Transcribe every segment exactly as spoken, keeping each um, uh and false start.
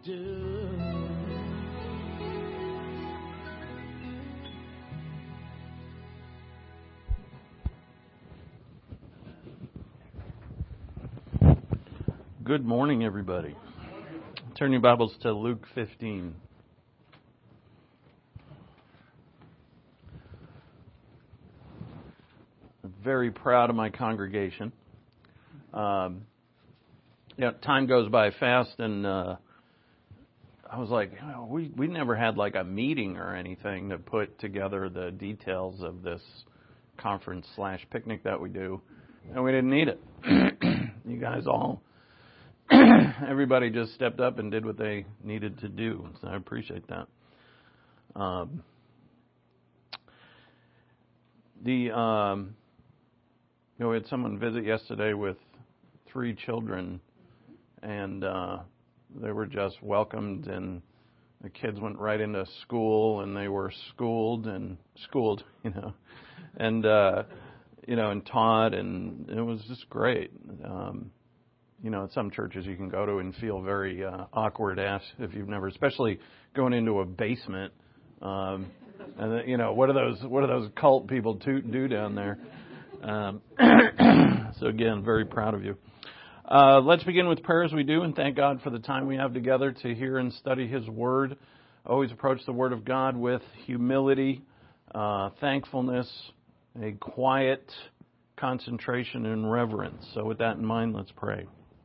do. Good morning, everybody. Turn your Bibles to Luke fifteen. I'm very proud of my congregation. Um, you know, time goes by fast, and uh, I was like, you know, we we never had like a meeting or anything to put together the details of this conference slash picnic that we do, and we didn't need it. You guys all. Everybody just stepped up and did what they needed to do, so I appreciate that. Um, the um, you know, we had someone visit yesterday with three children, and uh, they were just welcomed, and the kids went right into school, and they were schooled and schooled, you know, and uh, you know, and taught, and it was just great. Um, You know, at some churches you can go to and feel very uh, awkward at if you've never, especially going into a basement. Um, and the, you know, what are those? What are those cult people to do down there? Um, so again, very proud of you. Uh, let's begin with prayer as we do, and thank God for the time we have together to hear and study His Word. Always approach the Word of God with humility, uh, thankfulness, a quiet concentration and reverence. So with that in mind, let's pray.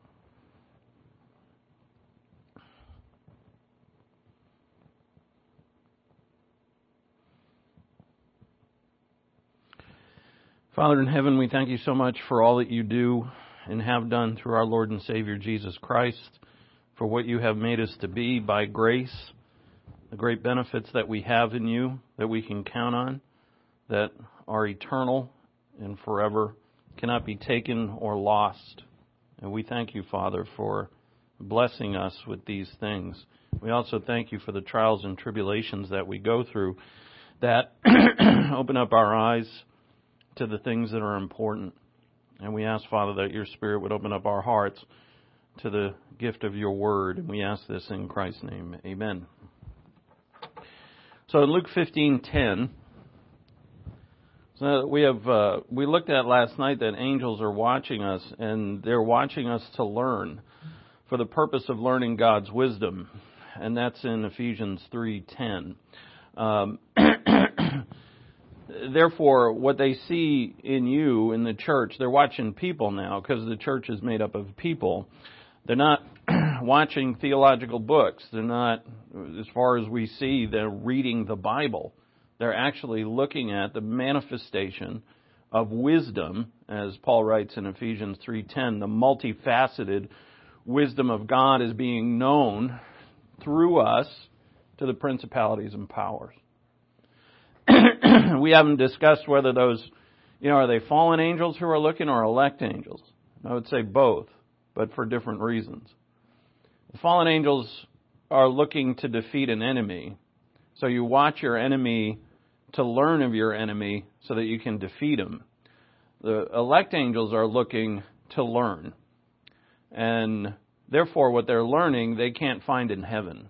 Father in heaven, we thank you so much for all that you do and have done through our Lord and Savior Jesus Christ, for what you have made us to be by grace, the great benefits that we have in you that we can count on, that are eternal and forever, cannot be taken or lost. And we thank you, Father, for blessing us with these things. We also thank you for the trials and tribulations that we go through that open up our eyes to the things that are important. And we ask, Father, that your Spirit would open up our hearts to the gift of your word. And we ask this in Christ's name. Amen. So in Luke fifteen ten, so we have uh, we looked at last night that angels are watching us, and they're watching us to learn for the purpose of learning God's wisdom. And that's in Ephesians three ten. Um Therefore, what they see in you, in the church, they're watching people now, because the church is made up of people. They're not watching theological books. They're not, as far as we see, they're reading the Bible. They're actually looking at the manifestation of wisdom, as Paul writes in Ephesians three ten, the multifaceted wisdom of God is being known through us to the principalities and powers. We haven't discussed whether those, you know, are they fallen angels who are looking or elect angels? I would say both, but for different reasons. The fallen angels are looking to defeat an enemy. So you watch your enemy to learn of your enemy so that you can defeat him. The elect angels are looking to learn. And therefore, what they're learning, they can't find in heaven.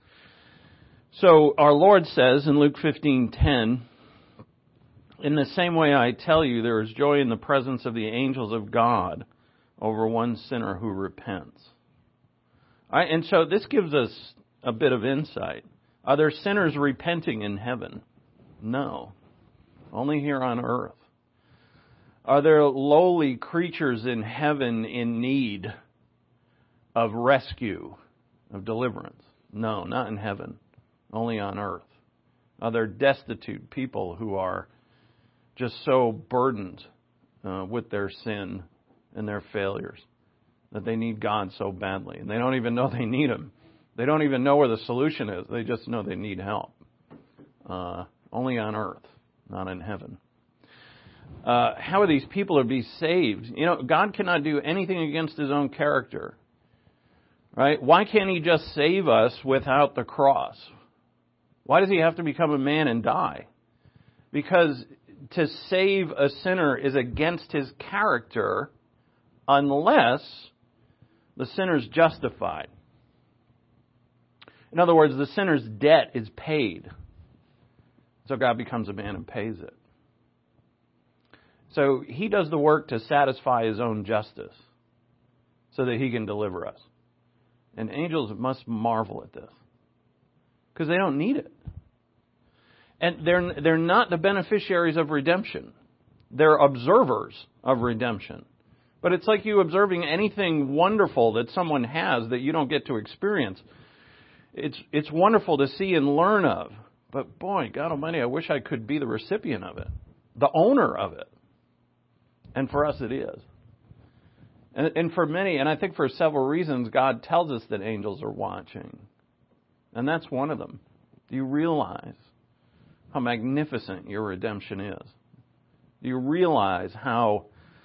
So our Lord says in Luke fifteen ten, in the same way I tell you, there is joy in the presence of the angels of God over one sinner who repents. All right, and so this gives us a bit of insight. Are there sinners repenting in heaven? No. Only here on earth. Are there lowly creatures in heaven in need of rescue, of deliverance? No, not in heaven. Only on earth. Are there destitute people who are just so burdened uh, with their sin and their failures that they need God so badly? And they don't even know they need Him. They don't even know where the solution is. They just know they need help. Uh, only on earth, not in heaven. Uh, how are these people to be saved? You know, God cannot do anything against His own character. Right? Why can't He just save us without the cross? Why does He have to become a man and die? Because to save a sinner is against His character unless the sinner's justified. In other words, the sinner's debt is paid. So God becomes a man and pays it. So he does the work to satisfy his own justice so that he can deliver us. And angels must marvel at this because they don't need it. And they're, they're not the beneficiaries of redemption. They're observers of redemption. But it's like you observing anything wonderful that someone has that you don't get to experience. It's, it's wonderful to see and learn of. But boy, God Almighty, I wish I could be the recipient of it, the owner of it. And for us it is. And, and for many, and I think for several reasons, God tells us that angels are watching. And that's one of them. Do you realize how magnificent your redemption is? Do you realize how,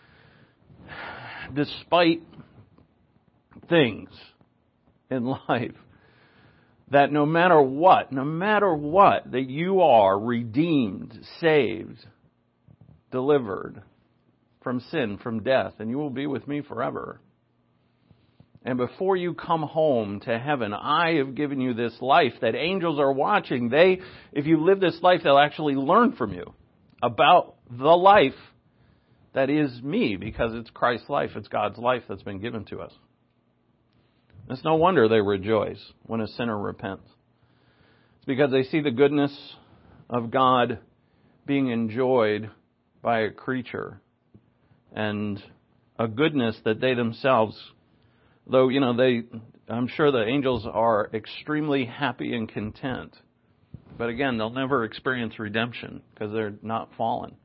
despite things in life, that no matter what, no matter what, that you are redeemed, saved, delivered from sin, from death, and you will be with me forever. And before you come home to heaven, I have given you this life that angels are watching. They, if you live this life, they'll actually learn from you about the life that is me, because it's Christ's life, it's God's life that's been given to us. It's no wonder they rejoice when a sinner repents. It's because they see the goodness of God being enjoyed by a creature, and a goodness that they themselves, though, you know, they, I'm sure the angels are extremely happy and content. But again, they'll never experience redemption because they're not fallen.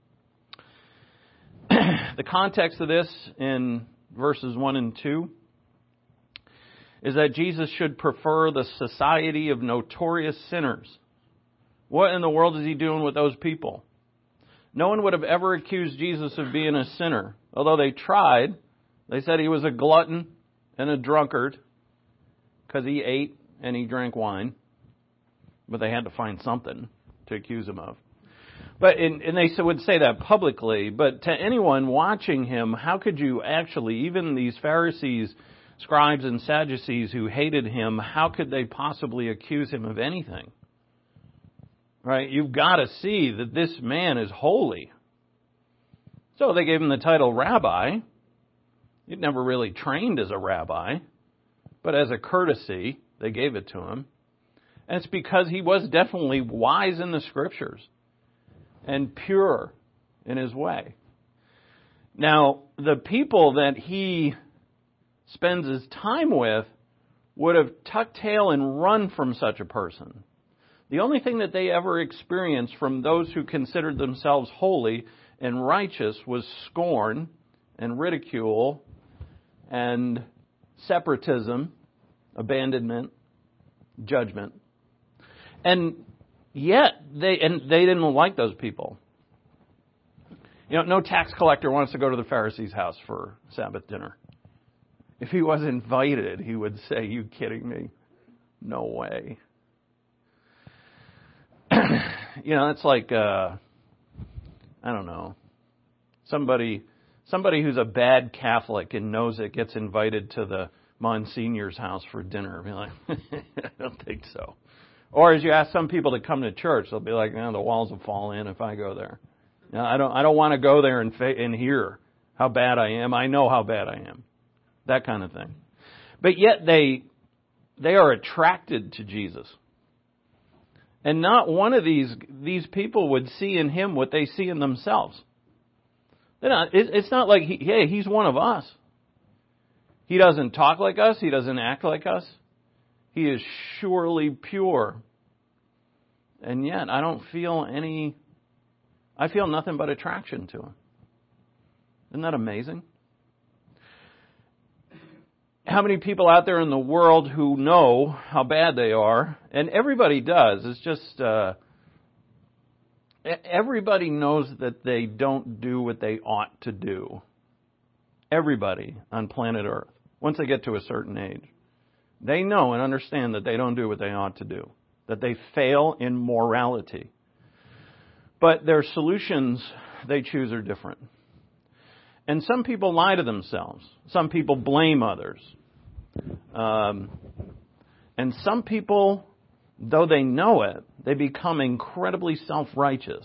The context of this in verses one and two is that Jesus should prefer the society of notorious sinners. What in the world is he doing with those people? No one would have ever accused Jesus of being a sinner. Although they tried. They said he was a glutton and a drunkard because he ate and he drank wine. But they had to find something to accuse him of. But in, and they would say that publicly. But to anyone watching him, how could you actually, even these Pharisees, scribes and Sadducees who hated him, how could they possibly accuse him of anything? Right? You've got to see that this man is holy. So they gave him the title rabbi. He'd never really trained as a rabbi, but as a courtesy, they gave it to him. And it's because he was definitely wise in the Scriptures and pure in his way. Now, the people that he spends his time with would have tucked tail and run from such a person. The only thing that they ever experienced from those who considered themselves holy and righteous was scorn and ridicule and separatism, abandonment, judgment. And yet, they and they didn't like those people. You know, no tax collector wants to go to the Pharisee's house for Sabbath dinner. If he was invited, he would say, "You kidding me? No way." You know, it's like, uh, I don't know, somebody somebody who's a bad Catholic and knows it gets invited to the Monsignor's house for dinner. Be like, I don't think so. Or as you ask some people to come to church, they'll be like, "Man, the walls will fall in if I go there. You know, I don't I don't want to go there and, fa- and hear how bad I am. I know how bad I am." That kind of thing. But yet they they are attracted to Jesus. And not one of these these people would see in him what they see in themselves. They're not, it's not like, he, hey, he's one of us. He doesn't talk like us. He doesn't act like us. He is surely pure. And yet, I don't feel any, I feel nothing but attraction to him. Isn't that amazing? How many people out there in the world who know how bad they are? And everybody does. It's just, uh, everybody knows that they don't do what they ought to do. Everybody on planet Earth, once they get to a certain age, they know and understand that they don't do what they ought to do, that they fail in morality. But their solutions they choose are different. And some people lie to themselves. Some people blame others. Um, And some people, though they know it, they become incredibly self-righteous.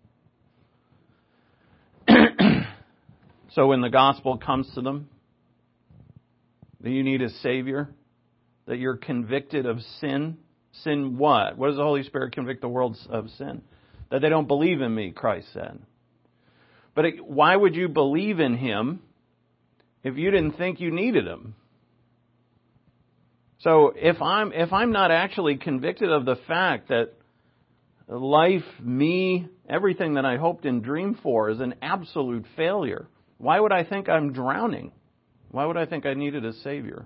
So when the gospel comes to them, that you need a Savior, that you're convicted of sin. Sin what? What does the Holy Spirit convict the world of sin? That they don't believe in me, Christ said. But it, why would you believe in Him if you didn't think you needed Him? So if I'm if I'm not actually convicted of the fact that life, me, everything that I hoped and dreamed for is an absolute failure, why would I think I'm drowning? Why would I think I needed a Savior?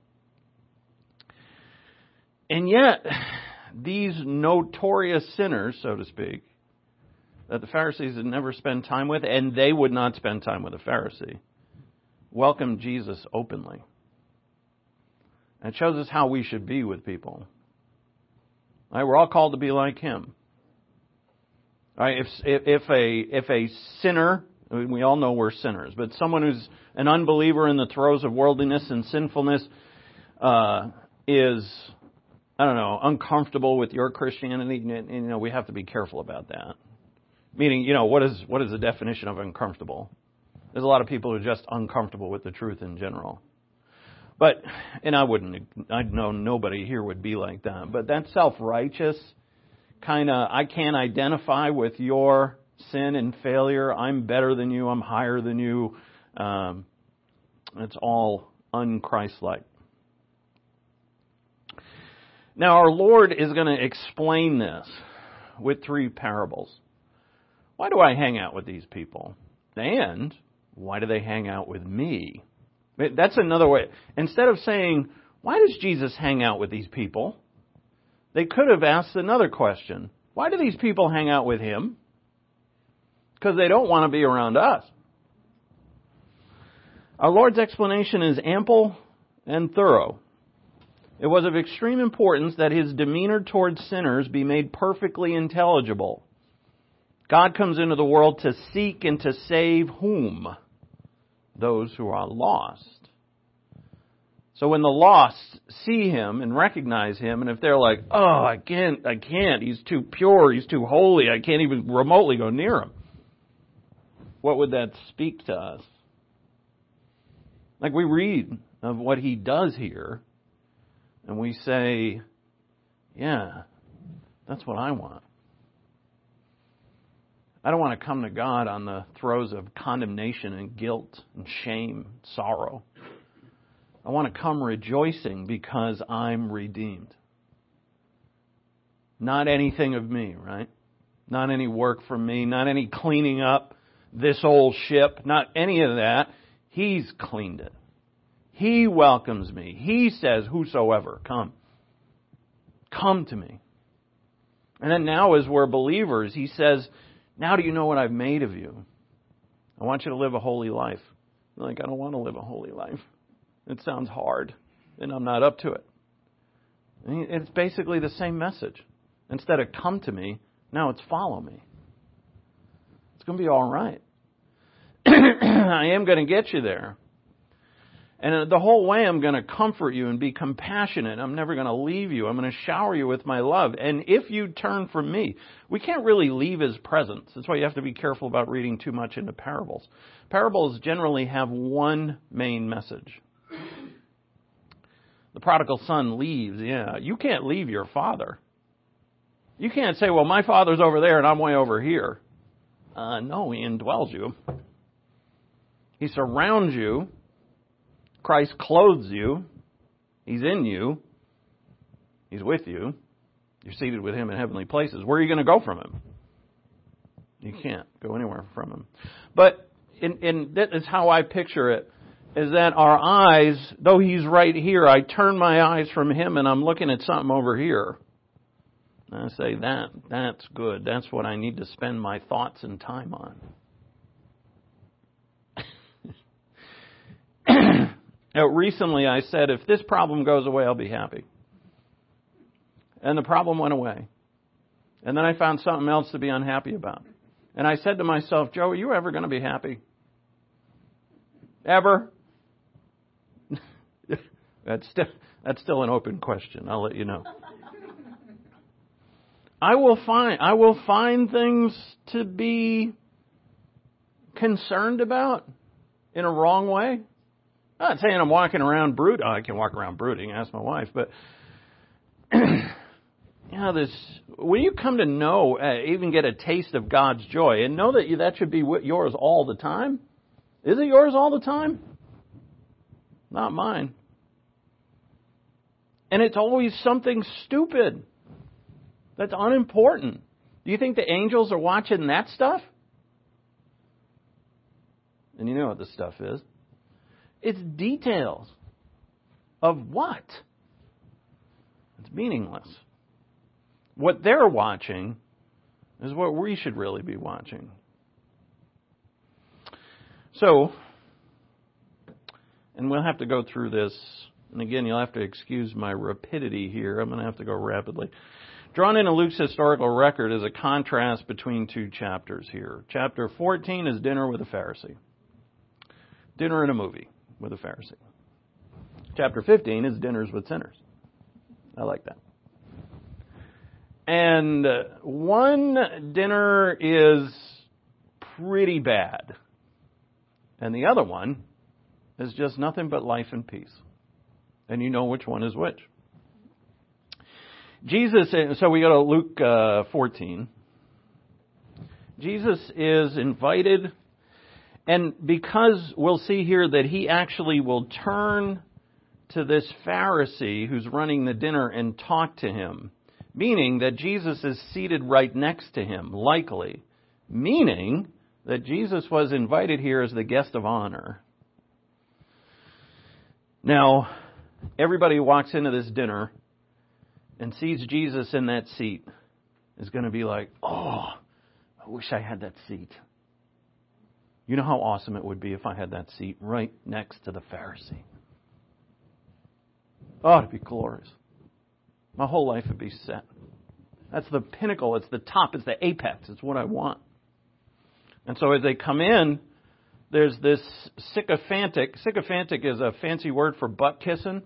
And yet, these notorious sinners, so to speak, that the Pharisees had never spent time with, and they would not spend time with a Pharisee, welcomed Jesus openly. And it shows us how we should be with people. Right, we're all called to be like Him. Right, if, if, if a if a sinner, we all know we're sinners, but someone who's an unbeliever in the throes of worldliness and sinfulness uh, is, I don't know, uncomfortable with your Christianity, and, and, you know, we have to be careful about that. Meaning, you know, what is what is the definition of uncomfortable? There's a lot of people who are just uncomfortable with the truth in general. But, and I wouldn't, I know nobody here would be like that. But that self-righteous kind of, I can't identify with your sin and failure. I'm better than you. I'm higher than you. Um, it's all un-Christ-like. Now, our Lord is going to explain this with three parables. Why do I hang out with these people? And why do they hang out with me? That's another way. Instead of saying, why does Jesus hang out with these people? They could have asked another question. Why do these people hang out with Him? Because they don't want to be around us. Our Lord's explanation is ample and thorough. It was of extreme importance that His demeanor towards sinners be made perfectly intelligible. God comes into the world to seek and to save whom? Those who are lost. So when the lost see Him and recognize Him, and if they're like, oh, I can't, I can't, He's too pure, He's too holy, I can't even remotely go near Him, what would that speak to us? Like we read of what He does here, and we say, yeah, that's what I want. I don't want to come to God on the throes of condemnation and guilt and shame, sorrow. I want to come rejoicing because I'm redeemed. Not anything of me, right? Not any work from me, not any cleaning up this old ship, not any of that. He's cleaned it. He welcomes me. He says, whosoever, come. Come to me. And then now as we're believers, He says, now do you know what I've made of you? I want you to live a holy life. You're like, I don't want to live a holy life. It sounds hard, and I'm not up to it. It's basically the same message. Instead of come to me, now it's follow me. It's going to be all right. I am going to get you there. And the whole way I'm going to comfort you and be compassionate. I'm never going to leave you. I'm going to shower you with my love. And if you turn from me, we can't really leave His presence. That's why you have to be careful about reading too much into parables. Parables generally have one main message. The prodigal son leaves. Yeah, you can't leave your father. You can't say, well, my father's over there and I'm way over here. Uh, no, He indwells you. He surrounds you. Christ clothes you. He's in you. He's with you. You're seated with Him in heavenly places. Where are you going to go from Him? You can't go anywhere from Him. But in, in, that is how I picture it, is that our eyes, though He's right here, I turn my eyes from Him and I'm looking at something over here. And I say, that, that's good. That's what I need to spend my thoughts and time on. Now, recently I said, if this problem goes away, I'll be happy. And the problem went away. And then I found something else to be unhappy about. And I said to myself, Joe, are you ever going to be happy? Ever? That's still, that's still an open question. I'll let you know. I will find I will find things to be concerned about in a wrong way. I'm not saying I'm walking around brooding. Oh, I can walk around brooding. Ask my wife, but you know this. When you come to know, uh, even get a taste of God's joy, and know that you, that should be yours all the time. Is it yours all the time? Not mine. And it's always something stupid that's unimportant. Do you think the angels are watching that stuff? And you know what this stuff is. It's details of what? It's meaningless. What they're watching is what we should really be watching. So, and we'll have to go through this. And again, you'll have to excuse my rapidity here. I'm going to have to go rapidly. Drawn into Luke's historical record is a contrast between two chapters here. Chapter fourteen is dinner with a Pharisee. Dinner in a movie with a Pharisee. Chapter fifteen is dinners with sinners. I like that. And uh, one dinner is pretty bad. And the other one is just nothing but life and peace. And you know which one is which. Jesus, so we go to Luke uh, fourteen. Jesus is invited, and because we'll see here that he actually will turn to this Pharisee who's running the dinner and talk to him, meaning that Jesus is seated right next to him, likely, meaning that Jesus was invited here as the guest of honor. Now, everybody who walks into this dinner and sees Jesus in that seat is going to be like, oh, I wish I had that seat. You know how awesome it would be if I had that seat right next to the Pharisee. Oh, it'd be glorious. My whole life would be set. That's the pinnacle. It's the top. It's the apex. It's what I want. And so as they come in, there's this sycophantic. Sycophantic is a fancy word for butt kissing.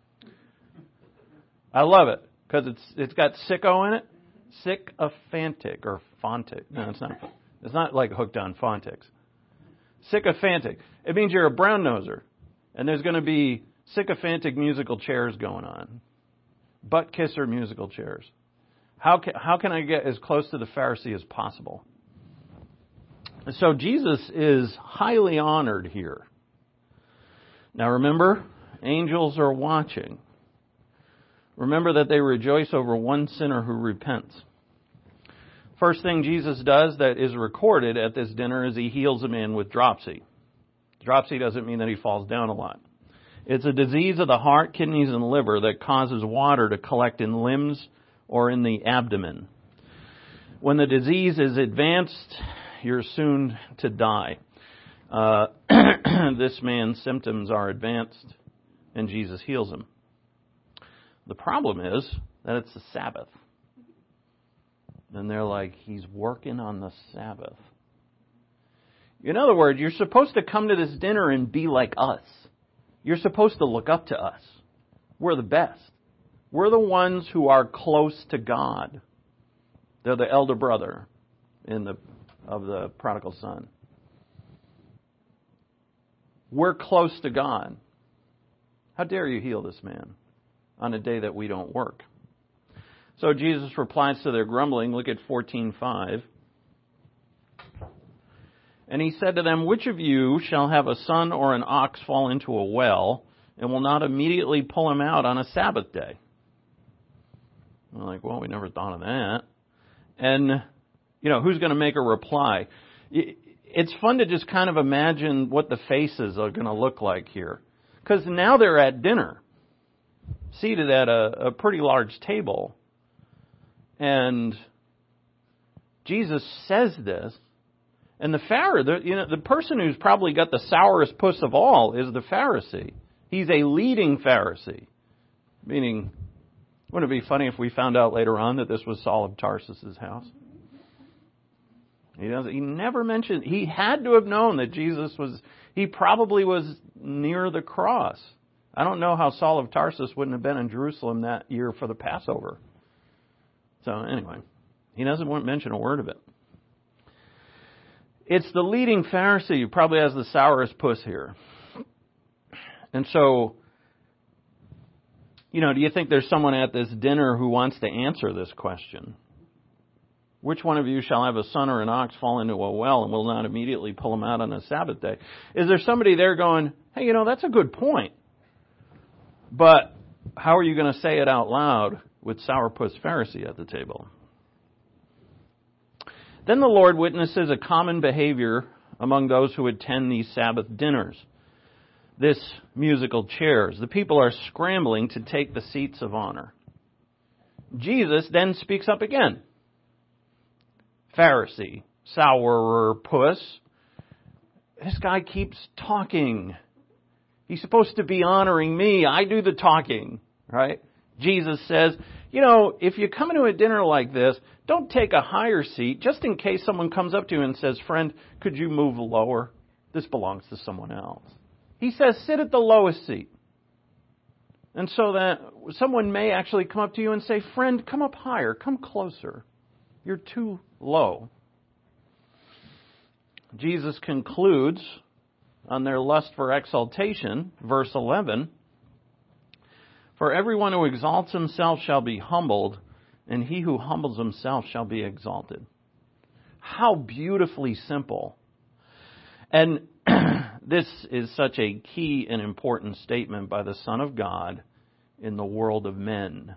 I love it because it's it's got sicko in it. Sycophantic or fontic. No, it's not. It's not like hooked on phontics. Sycophantic. It means you're a brown noser, and there's going to be sycophantic musical chairs going on. Butt kisser musical chairs. How can, how can I get as close to the Pharisee as possible? So Jesus is highly honored here. Now remember, angels are watching. Remember that they rejoice over one sinner who repents. First thing Jesus does that is recorded at this dinner is he heals a man with dropsy. Dropsy doesn't mean that he falls down a lot. It's a disease of the heart, kidneys, and liver that causes water to collect in limbs or in the abdomen. When the disease is advanced, you're soon to die. Uh, this man's symptoms are advanced, and Jesus heals him. The problem is that it's the Sabbath. And they're like, he's working on the Sabbath. In other words, you're supposed to come to this dinner and be like us. You're supposed to look up to us. We're the best. We're the ones who are close to God. They're the elder brother in the of the prodigal son. We're close to God. How dare you heal this man on a day that we don't work? So Jesus replies to their grumbling. Look at fourteen five. And he said to them, which of you shall have a son or an ox fall into a well and will not immediately pull him out on a Sabbath day? I'm like, well, we never thought of that. And, you know, who's going to make a reply? It's fun to just kind of imagine what the faces are going to look like here. Because now they're at dinner, seated at a, a pretty large table. And Jesus says this. And the Pharisee, you know, the person who's probably got the sourest puss of all is the Pharisee. He's a leading Pharisee. Meaning, wouldn't it be funny if we found out later on that this was Saul of Tarsus's house? He doesn't. He never mentioned. He had to have known that Jesus was. He probably was near the cross. I don't know how Saul of Tarsus wouldn't have been in Jerusalem that year for the Passover. So anyway, he doesn't mention a word of it. It's the leading Pharisee who probably has the sourest puss here. And so, you know, do you think there's someone at this dinner who wants to answer this question? Which one of you shall have a son or an ox fall into a well and will not immediately pull him out on a Sabbath day? Is there somebody there going, hey, you know, that's a good point. But how are you going to say it out loud with sourpuss Pharisee at the table? Then the Lord witnesses a common behavior among those who attend these Sabbath dinners. This musical chairs. The people are scrambling to take the seats of honor. Jesus then speaks up again. Pharisee, sourer puss. This guy keeps talking. He's supposed to be honoring me. I do the talking, right? Jesus says, you know, if you come into a dinner like this, don't take a higher seat just in case someone comes up to you and says, friend, could you move lower? This belongs to someone else. He says, sit at the lowest seat. And so that someone may actually come up to you and say, friend, come up higher, come closer. You're too low. Jesus concludes on their lust for exaltation, verse eleven, for everyone who exalts himself shall be humbled, and he who humbles himself shall be exalted. How beautifully simple. And this is such a key and important statement by the Son of God in the world of men.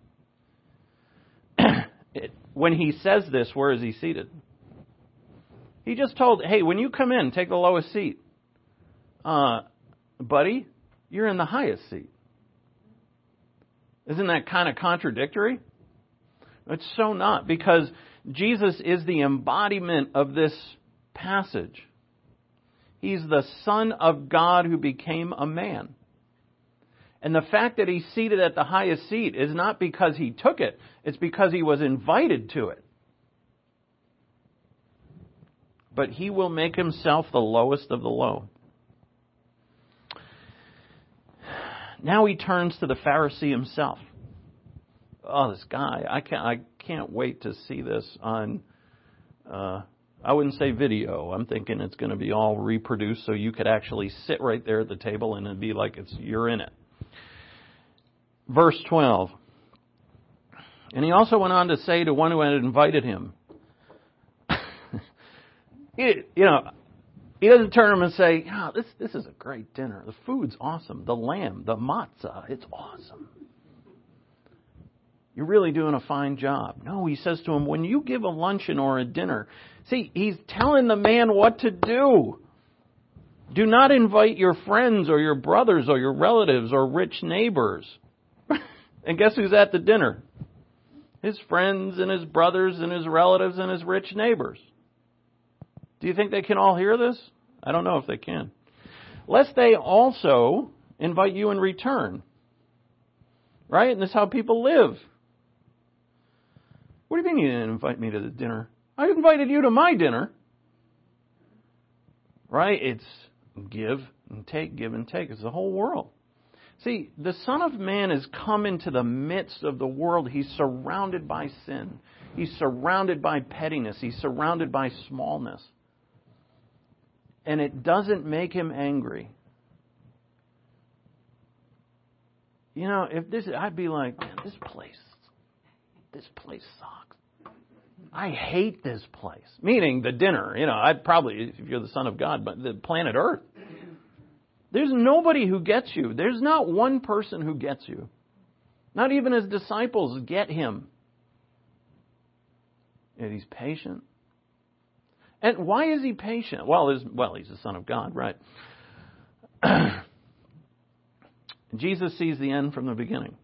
it, when he says this, where is he seated? He just told, hey, when you come in, take the lowest seat. Uh, buddy, you're in the highest seat. Isn't that kind of contradictory? It's so not, because Jesus is the embodiment of this passage. He's the Son of God who became a man. And the fact that he's seated at the highest seat is not because he took it. It's because he was invited to it. But he will make himself the lowest of the low. Now he turns to the Pharisee himself. Oh, this guy, I can't, I can't wait to see this on, uh, I wouldn't say video. I'm thinking it's going to be all reproduced so you could actually sit right there at the table and it'd be like it's you're in it. Verse twelve. And he also went on to say to one who had invited him, he, you know, he doesn't turn to him and say, oh, this, this is a great dinner. The food's awesome. The lamb, the matzah, it's awesome. You're really doing a fine job. No, he says to him, when you give a luncheon or a dinner, see, he's telling the man what to do. Do not invite your friends or your brothers or your relatives or rich neighbors. And guess who's at the dinner? His friends and his brothers and his relatives and his rich neighbors. Do you think they can all hear this? I don't know if they can. Lest they also invite you in return. Right? And this is how people live. What do you mean you didn't invite me to the dinner? I invited you to my dinner. Right? It's give and take, give and take. It's the whole world. See, the Son of Man has come into the midst of the world. He's surrounded by sin. He's surrounded by pettiness. He's surrounded by smallness. And it doesn't make him angry. You know, if this, I'd be like, man, this place, this place sucks. I hate this place. Meaning the dinner. You know, I'd probably, if you're the Son of God, but the planet Earth. There's nobody who gets you. There's not one person who gets you. Not even his disciples get him. And he's patient. And why is he patient? Well, is, well, he's the Son of God, right? Jesus sees the end from the beginning.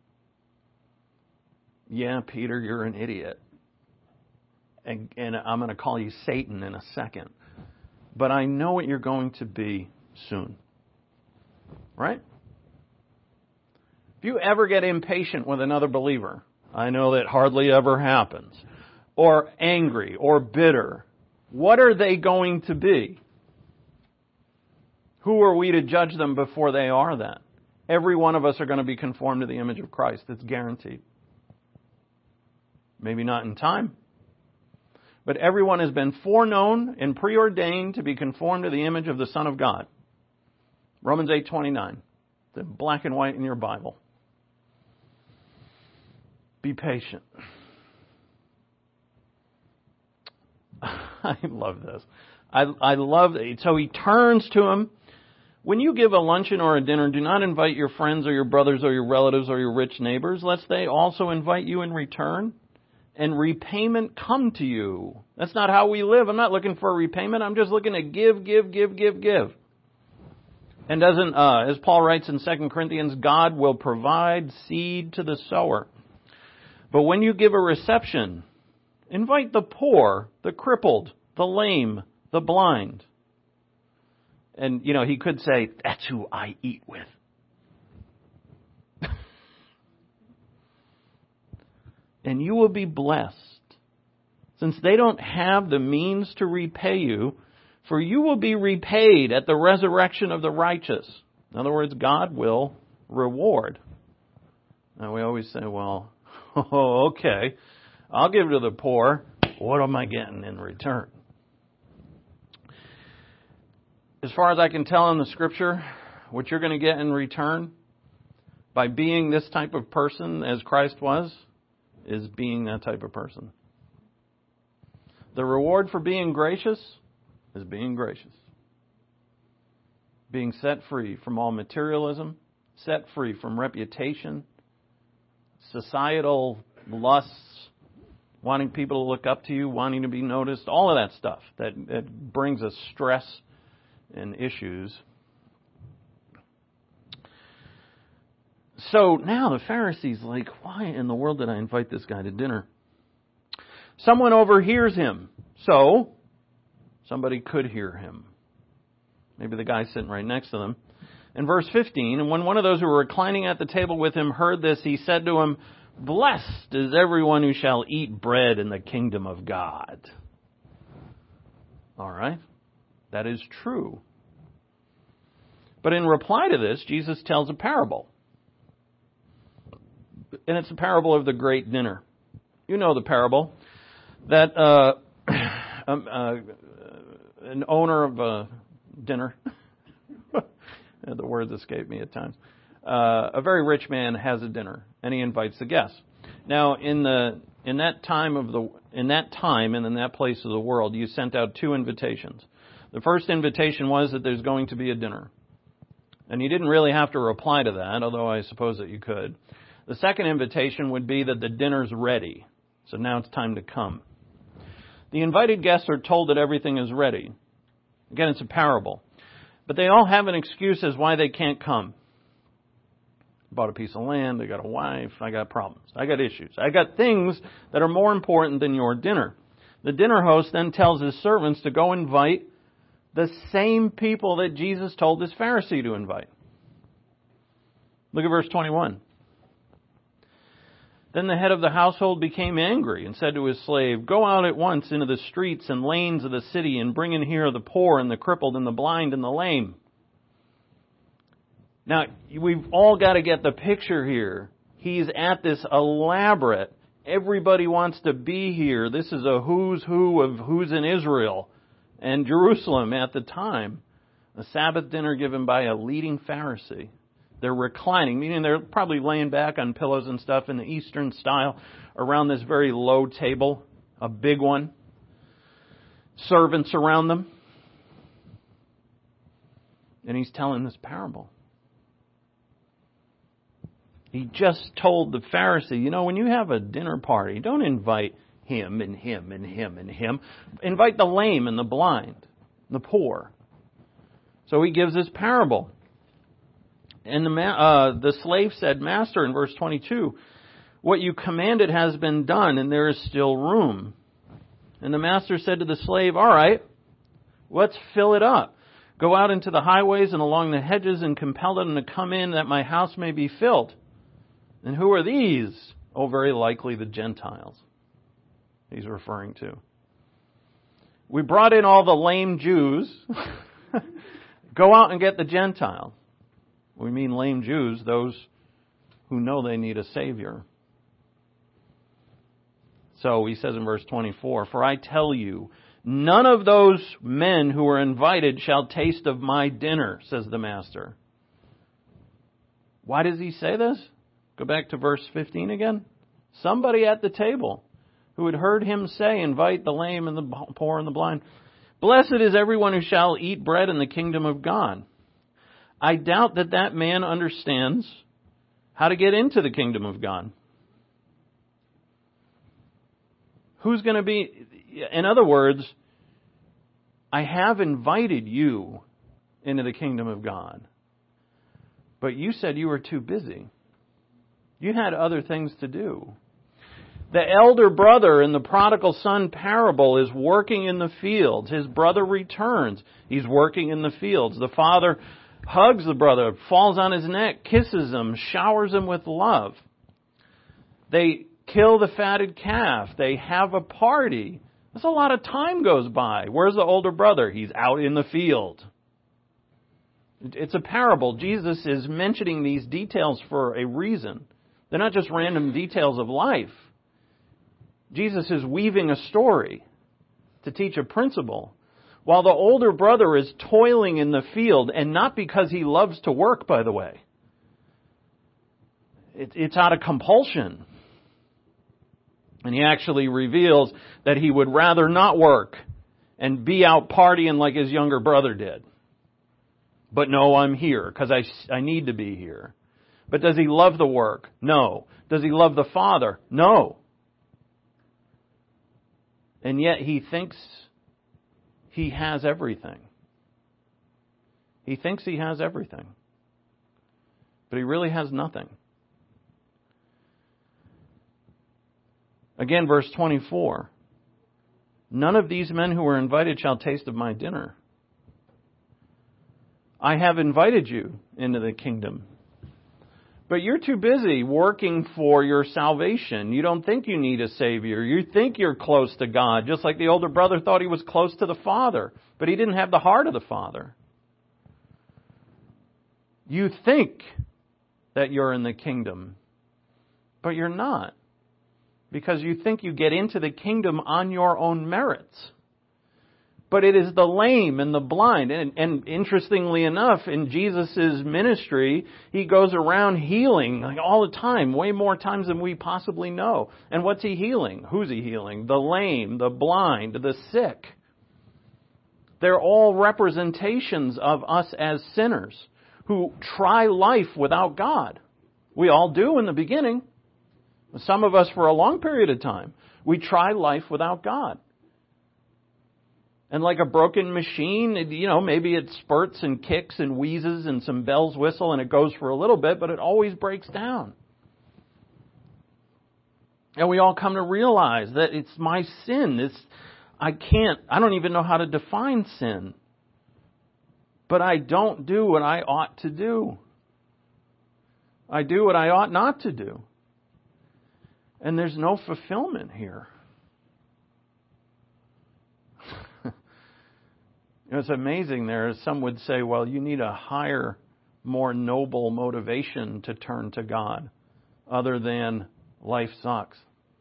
Yeah, Peter, you're an idiot. And, and I'm going to call you Satan in a second. But I know what you're going to be soon. Right? If you ever get impatient with another believer, I know that hardly ever happens, or angry or bitter, what are they going to be? Who are we to judge them before they are that? Every one of us are going to be conformed to the image of Christ. It's guaranteed. Maybe not in time. But everyone has been foreknown and preordained to be conformed to the image of the Son of God. Romans eight twenty-nine. It's in black and white in your Bible. Be patient. I love this. I, I love it. So he turns to him. When you give a luncheon or a dinner, do not invite your friends or your brothers or your relatives or your rich neighbors, lest they also invite you in return, and repayment come to you. That's not how we live. I'm not looking for a repayment. I'm just looking to give, give, give, give, give. And doesn't, uh, as Paul writes in Second Corinthians, God will provide seed to the sower. But when you give a reception, invite the poor, the crippled, the lame, the blind. And, you know, he could say, that's who I eat with. And you will be blessed, since they don't have the means to repay you, for you will be repaid at the resurrection of the righteous. In other words, God will reward. Now we always say, well, oh, okay, I'll give to the poor. What am I getting in return? As far as I can tell in the Scripture, what you're going to get in return by being this type of person as Christ was, is being that type of person. The reward for being gracious is being gracious. Being set free from all materialism, set free from reputation, societal lusts, wanting people to look up to you, wanting to be noticed, all of that stuff that, that brings us stress and issues. So now the Pharisees are like, why in the world did I invite this guy to dinner? Someone overhears him. So somebody could hear him. Maybe the guy sitting right next to them. In verse fifteen, and when one of those who were reclining at the table with him heard this, he said to him, blessed is everyone who shall eat bread in the kingdom of God. All right. That is true. But in reply to this, Jesus tells a parable. And it's a parable of the great dinner. You know the parable. That uh, um, uh, an owner of a dinner, the words escape me at times, uh, a very rich man has a dinner, and he invites the guests. Now, in the in that time of the in that time and in that place of the world, you sent out two invitations. The first invitation was that there's going to be a dinner. And you didn't really have to reply to that, although I suppose that you could. The second invitation would be that the dinner's ready. So now it's time to come. The invited guests are told that everything is ready. Again, it's a parable. But they all have an excuse as why they can't come. Bought a piece of land, I got a wife, I got problems, I got issues. I got things that are more important than your dinner. The dinner host then tells his servants to go invite the same people that Jesus told this Pharisee to invite. Look at verse twenty-one. Then the head of the household became angry and said to his slave, go out at once into the streets and lanes of the city and bring in here the poor and the crippled and the blind and the lame. Now, we've all got to get the picture here. He's at this elaborate, everybody wants to be here. This is a who's who of who's in Israel and Jerusalem at the time. A Sabbath dinner given by a leading Pharisee. They're reclining, meaning they're probably laying back on pillows and stuff in the Eastern style around this very low table, a big one. Servants around them. And he's telling this parable. He just told the Pharisee, you know, when you have a dinner party, don't invite him and him and him and him. Invite the lame and the blind, the poor. So he gives this parable. And the ma- uh, the slave said, Master, in verse twenty-two, what you commanded has been done, and there is still room. And the master said to the slave, all right, let's fill it up. Go out into the highways and along the hedges and compel them to come in that my house may be filled. And who are these? Oh, very likely the Gentiles he's referring to. We brought in all the lame Jews. Go out and get the Gentiles. We mean lame Jews, those who know they need a Savior. So he says in verse twenty-four, "For I tell you, none of those men who are invited shall taste of my dinner," says the Master. Why does he say this? Go back to verse fifteen again. Somebody at the table who had heard him say, "Invite the lame and the poor and the blind. Blessed is everyone who shall eat bread in the kingdom of God." I doubt that that man understands how to get into the kingdom of God. Who's going to be, in other words, I have invited you into the kingdom of God, but you said you were too busy. You had other things to do. The elder brother in the prodigal son parable is working in the fields. His brother returns. He's working in the fields. The father hugs the brother, falls on his neck, kisses him, showers him with love. They kill the fatted calf. They have a party. That's a lot of time goes by. Where's the older brother? He's out in the field. It's a parable. Jesus is mentioning these details for a reason. They're not just random details of life. Jesus is weaving a story to teach a principle. While the older brother is toiling in the field, and not because he loves to work, by the way. It's out of compulsion. And he actually reveals that he would rather not work and be out partying like his younger brother did. But no, I'm here because I, I need to be here. But does he love the work? No. Does he love the Father? No. And yet he thinks he has everything. He thinks he has everything. But he really has nothing. Again, verse twenty-four. "None of these men who were invited shall taste of my dinner. I have invited you into the kingdom. But you're too busy working for your salvation. You don't think you need a Savior. You think you're close to God, just like the older brother thought he was close to the Father, but he didn't have the heart of the Father. You think that you're in the kingdom, but you're not, because you think you get into the kingdom on your own merits. But it is the lame and the blind. And, and interestingly enough, in Jesus' ministry, he goes around healing like all the time, way more times than we possibly know. And what's he healing? Who's he healing? The lame, the blind, the sick. They're all representations of us as sinners who try life without God. We all do in the beginning. Some of us for a long period of time. We try life without God. And like a broken machine, it, you know, maybe it spurts and kicks and wheezes and some bells whistle and it goes for a little bit, but it always breaks down. And we all come to realize that it's my sin. It's, I can't, I don't even know how to define sin. But I don't do what I ought to do. I do what I ought not to do. And there's no fulfillment here. It's amazing there. Some would say, well, you need a higher, more noble motivation to turn to God other than life sucks.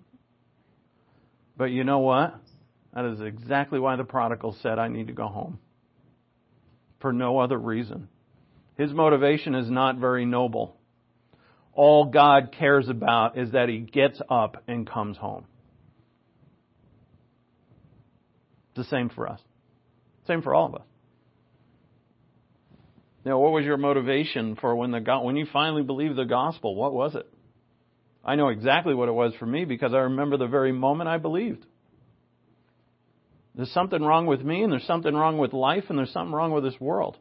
But you know what? That is exactly why the prodigal said, I need to go home. For no other reason. His motivation is not very noble. All God cares about is that he gets up and comes home. It's the same for us. Same for all of us. Now, what was your motivation for when the when you finally believed the gospel? What was it? I know exactly what it was for me because I remember the very moment I believed. There's something wrong with me, and there's something wrong with life, and there's something wrong with this world.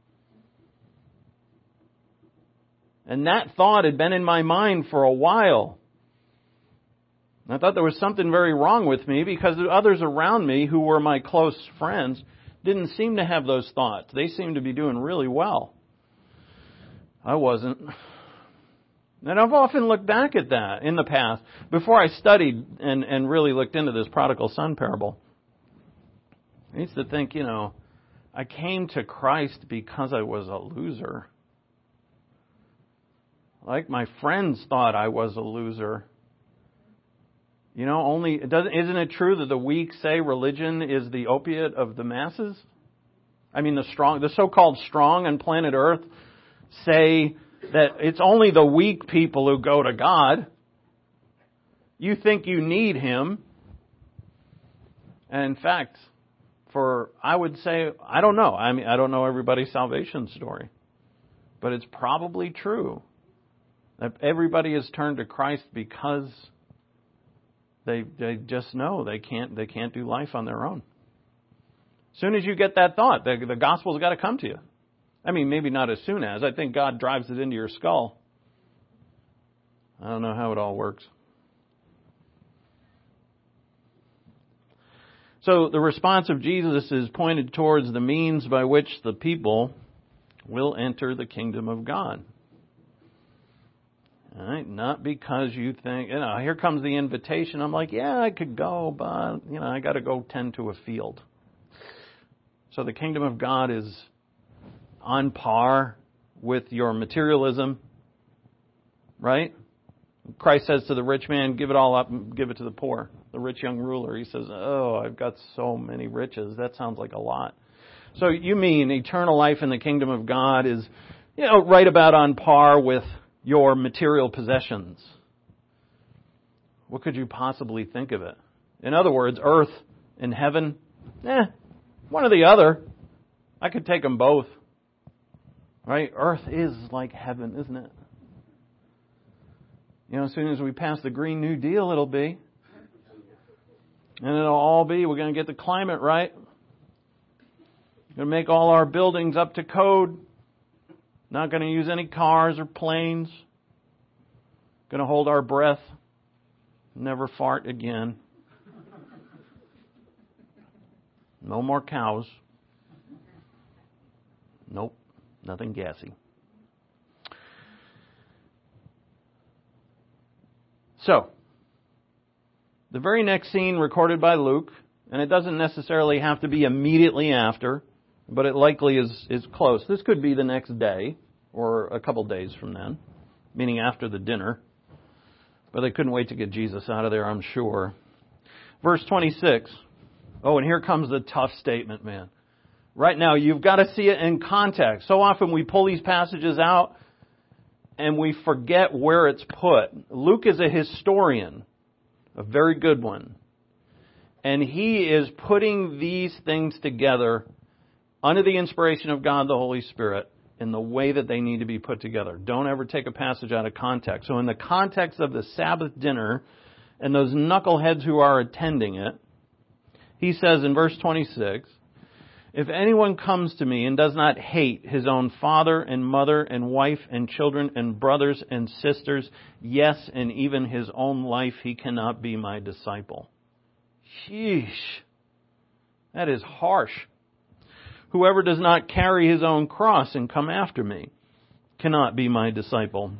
And that thought had been in my mind for a while. I thought there was something very wrong with me because the others around me who were my close friends didn't seem to have those thoughts. They seemed to be doing really well. I wasn't. And I've often looked back at that in the past, before I studied and, and really looked into this prodigal son parable. I used to think, you know, I came to Christ because I was a loser. Like my friends thought I was a loser. You know, only it doesn't isn't it true that the weak say religion is the opiate of the masses? I mean, the strong, the so-called strong on planet Earth say that it's only the weak people who go to God. You think you need Him. And in fact, for, I would say, I don't know. I mean, I don't know everybody's salvation story. But it's probably true that everybody has turned to Christ because they they just know they can't they can't do life on their own. As soon as you get that thought, the, the gospel's got to come to you. I mean, maybe not as soon as. I think God drives it into your skull. I don't know how it all works. So the response of Jesus is pointed towards the means by which the people will enter the kingdom of God. All right? Not because you think, you know, here comes the invitation. I'm like, yeah, I could go, but, you know, I got to go tend to a field. So the kingdom of God is on par with your materialism, right? Christ says to the rich man, give it all up and give it to the poor. The rich young ruler, he says, oh, I've got so many riches. That sounds like a lot. So you mean eternal life in the kingdom of God is, you know, right about on par with your material possessions. What could you possibly think of it? In other words, earth and heaven, eh, one or the other. I could take them both. Right? Earth is like heaven, isn't it? You know, as soon as we pass the Green New Deal, it'll be. And it'll all be, we're going to get the climate right. Going to make all our buildings up to code. Not going to use any cars or planes. Going to hold our breath. Never fart again. No more cows. Nope. Nothing gassy. So, the very next scene recorded by Luke, and it doesn't necessarily have to be immediately after, but it likely is, is close. This could be the next day, or a couple days from then, meaning after the dinner. But they couldn't wait to get Jesus out of there, I'm sure. Verse twenty-six. Oh, and here comes the tough statement, man. Right now, you've got to see it in context. So often we pull these passages out and we forget where it's put. Luke is a historian, a very good one. And he is putting these things together under the inspiration of God the Holy Spirit in the way that they need to be put together. Don't ever take a passage out of context. So in the context of the Sabbath dinner and those knuckleheads who are attending it, he says in verse twenty-six, if anyone comes to me and does not hate his own father and mother and wife and children and brothers and sisters, yes, and even his own life, he cannot be my disciple. Sheesh. That is harsh. Whoever does not carry his own cross and come after me cannot be my disciple.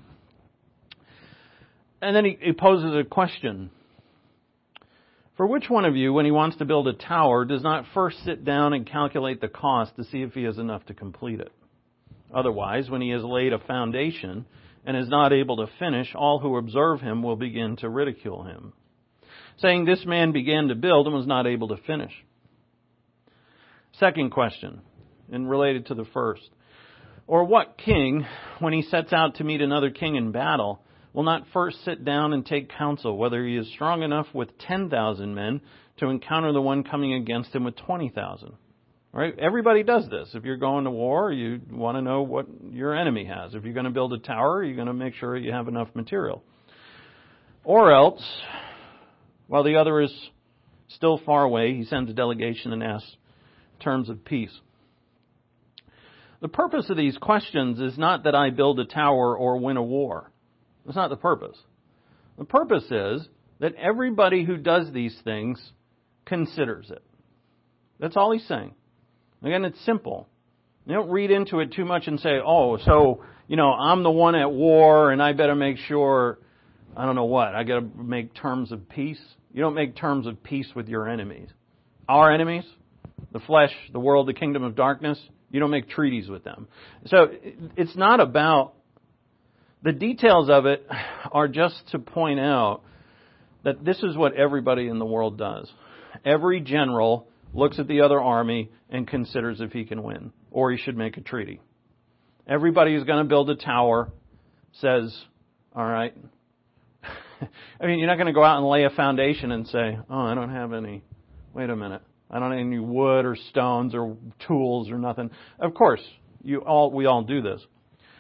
And then he, he poses a question. For which one of you, when he wants to build a tower, does not first sit down and calculate the cost to see if he has enough to complete it? Otherwise, when he has laid a foundation and is not able to finish, all who observe him will begin to ridicule him, saying, this man began to build and was not able to finish. Second question, and related to the first. Or what king, when he sets out to meet another king in battle, will not first sit down and take counsel whether he is strong enough with ten thousand men to encounter the one coming against him with twenty thousand? Right? Everybody does this. If you're going to war, you want to know what your enemy has. If you're going to build a tower, you're going to make sure you have enough material. Or else, while the other is still far away, he sends a delegation and asks terms of peace. The purpose of these questions is not that I build a tower or win a war. That's not the purpose. The purpose is that everybody who does these things considers it. That's all he's saying. Again, it's simple. You don't read into it too much and say, oh, so, you know, I'm the one at war and I better make sure, I don't know what, I got to make terms of peace. You don't make terms of peace with your enemies. Our enemies, the flesh, the world, the kingdom of darkness, you don't make treaties with them. So it's not about The details of it are just to point out that this is what everybody in the world does. Every general looks at the other army and considers if he can win, or he should make a treaty. Everybody who's going to build a tower says, all right. I mean, you're not going to go out and lay a foundation and say, oh, I don't have any, wait a minute, I don't have any wood or stones or tools or nothing. Of course, you all we all do this.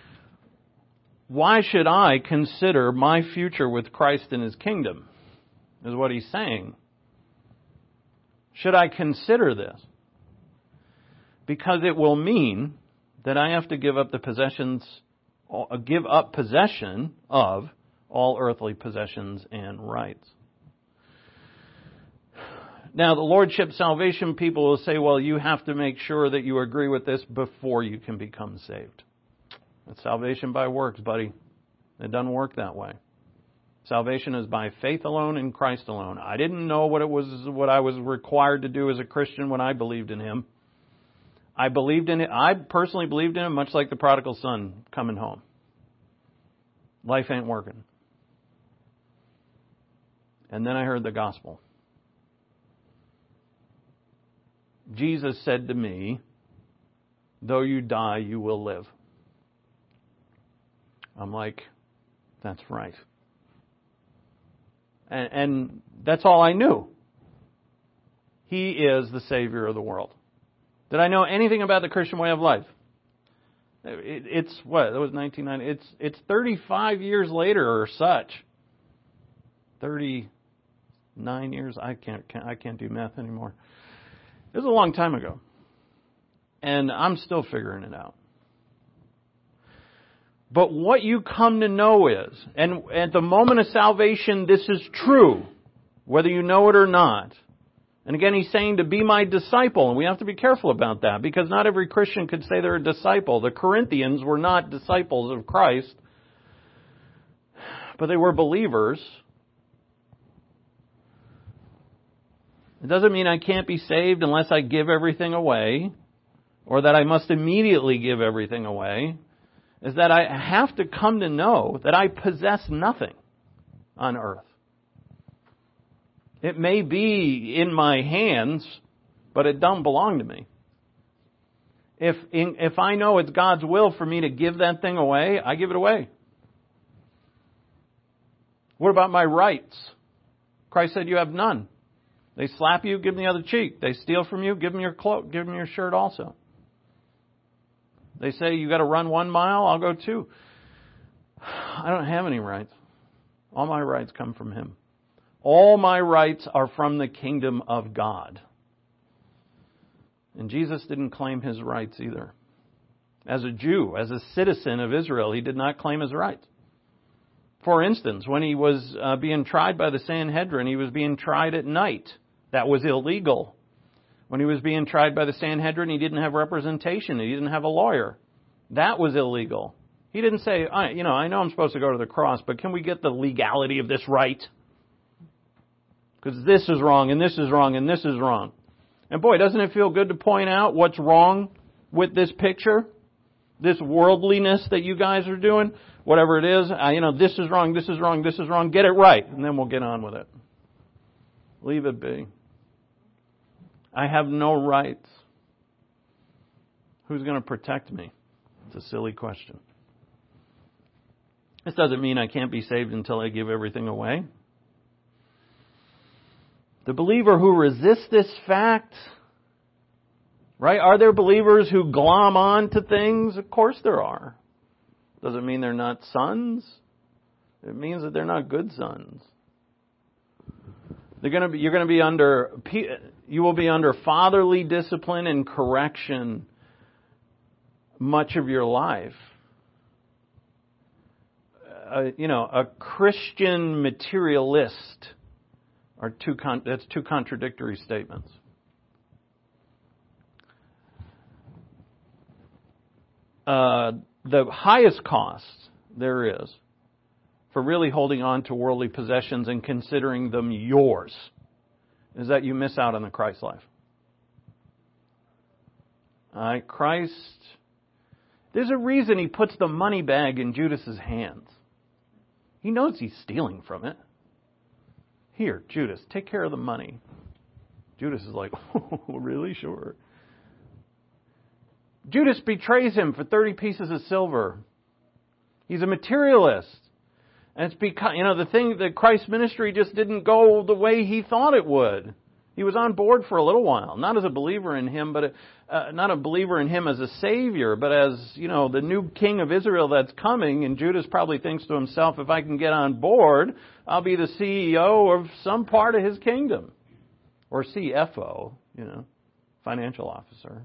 Why should I consider my future with Christ in His kingdom, is what he's saying. Should I consider this? Because it will mean that I have to give up the possessions, give up possession of all earthly possessions and rights. Now, the Lordship salvation people will say, well, you have to make sure that you agree with this before you can become saved. It's salvation by works, buddy. It doesn't work that way. Salvation is by faith alone in Christ alone. I didn't know what it was, what I was required to do as a Christian when I believed in Him. I believed in it. I personally believed in Him, much like the prodigal son coming home. Life ain't working. And then I heard the gospel. Jesus said to me, though you die, you will live. I'm like, that's right. And, and that's all I knew. He is the Savior of the world. Did I know anything about the Christian way of life? It, it's what? That was nineteen ninety. It's it's thirty-five years later or such. thirty-nine years. I can't, can't I can't do math anymore. It was a long time ago, and I'm still figuring it out. But what you come to know is, and at the moment of salvation, this is true, whether you know it or not. And again, he's saying to be my disciple, and we have to be careful about that, because not every Christian could say they're a disciple. The Corinthians were not disciples of Christ, but they were believers. It doesn't mean I can't be saved unless I give everything away, or that I must immediately give everything away. Is that I have to come to know that I possess nothing on earth. It may be in my hands, but it don't belong to me. If in, if I know it's God's will for me to give that thing away, I give it away. What about my rights? Christ said you have none. They slap you, give them the other cheek. They steal from you, give them your cloak, give them your shirt also. They say you got to run one mile, I'll go two. I don't have any rights. All my rights come from Him. All my rights are from the kingdom of God. And Jesus didn't claim His rights either. As a Jew, as a citizen of Israel, He did not claim His rights. For instance, when He was uh, being tried by the Sanhedrin, He was being tried at night. That was illegal. When He was being tried by the Sanhedrin, He didn't have representation. He didn't have a lawyer. That was illegal. He didn't say, I, you know, I know I'm supposed to go to the cross, but can we get the legality of this right? Because this is wrong, and this is wrong, and this is wrong. And boy, doesn't it feel good to point out what's wrong with this picture? This worldliness that you guys are doing? Whatever it is, I, you know, this is wrong, this is wrong, this is wrong. Get it right, and then we'll get on with it. Leave it be. I have no rights. Who's going to protect me? It's a silly question. This doesn't mean I can't be saved until I give everything away. The believer who resists this fact, right? Are there believers who glom on to things? Of course there are. Doesn't mean they're not sons. It means that they're not good sons. They're going to be, you're going to be under, you will be under fatherly discipline and correction much of your life. Uh, you know, a Christian materialist are two, con- that's two contradictory statements. Uh, the highest cost there is for really holding on to worldly possessions and considering them yours is that you miss out on the Christ life. All right, Christ There's a reason he puts the money bag in Judas's hands. He knows he's stealing from it. Here, Judas, take care of the money. Judas is like, oh, really? Sure. Judas betrays him for thirty pieces of silver. He's a materialist. And it's because, you know, the thing that Christ's ministry just didn't go the way he thought it would. He was on board for a little while, not as a believer in him, but uh, not a believer in him as a savior, but as, you know, the new king of Israel that's coming. And Judas probably thinks to himself, if I can get on board, I'll be the C E O of some part of his kingdom. Or C F O, you know, financial officer.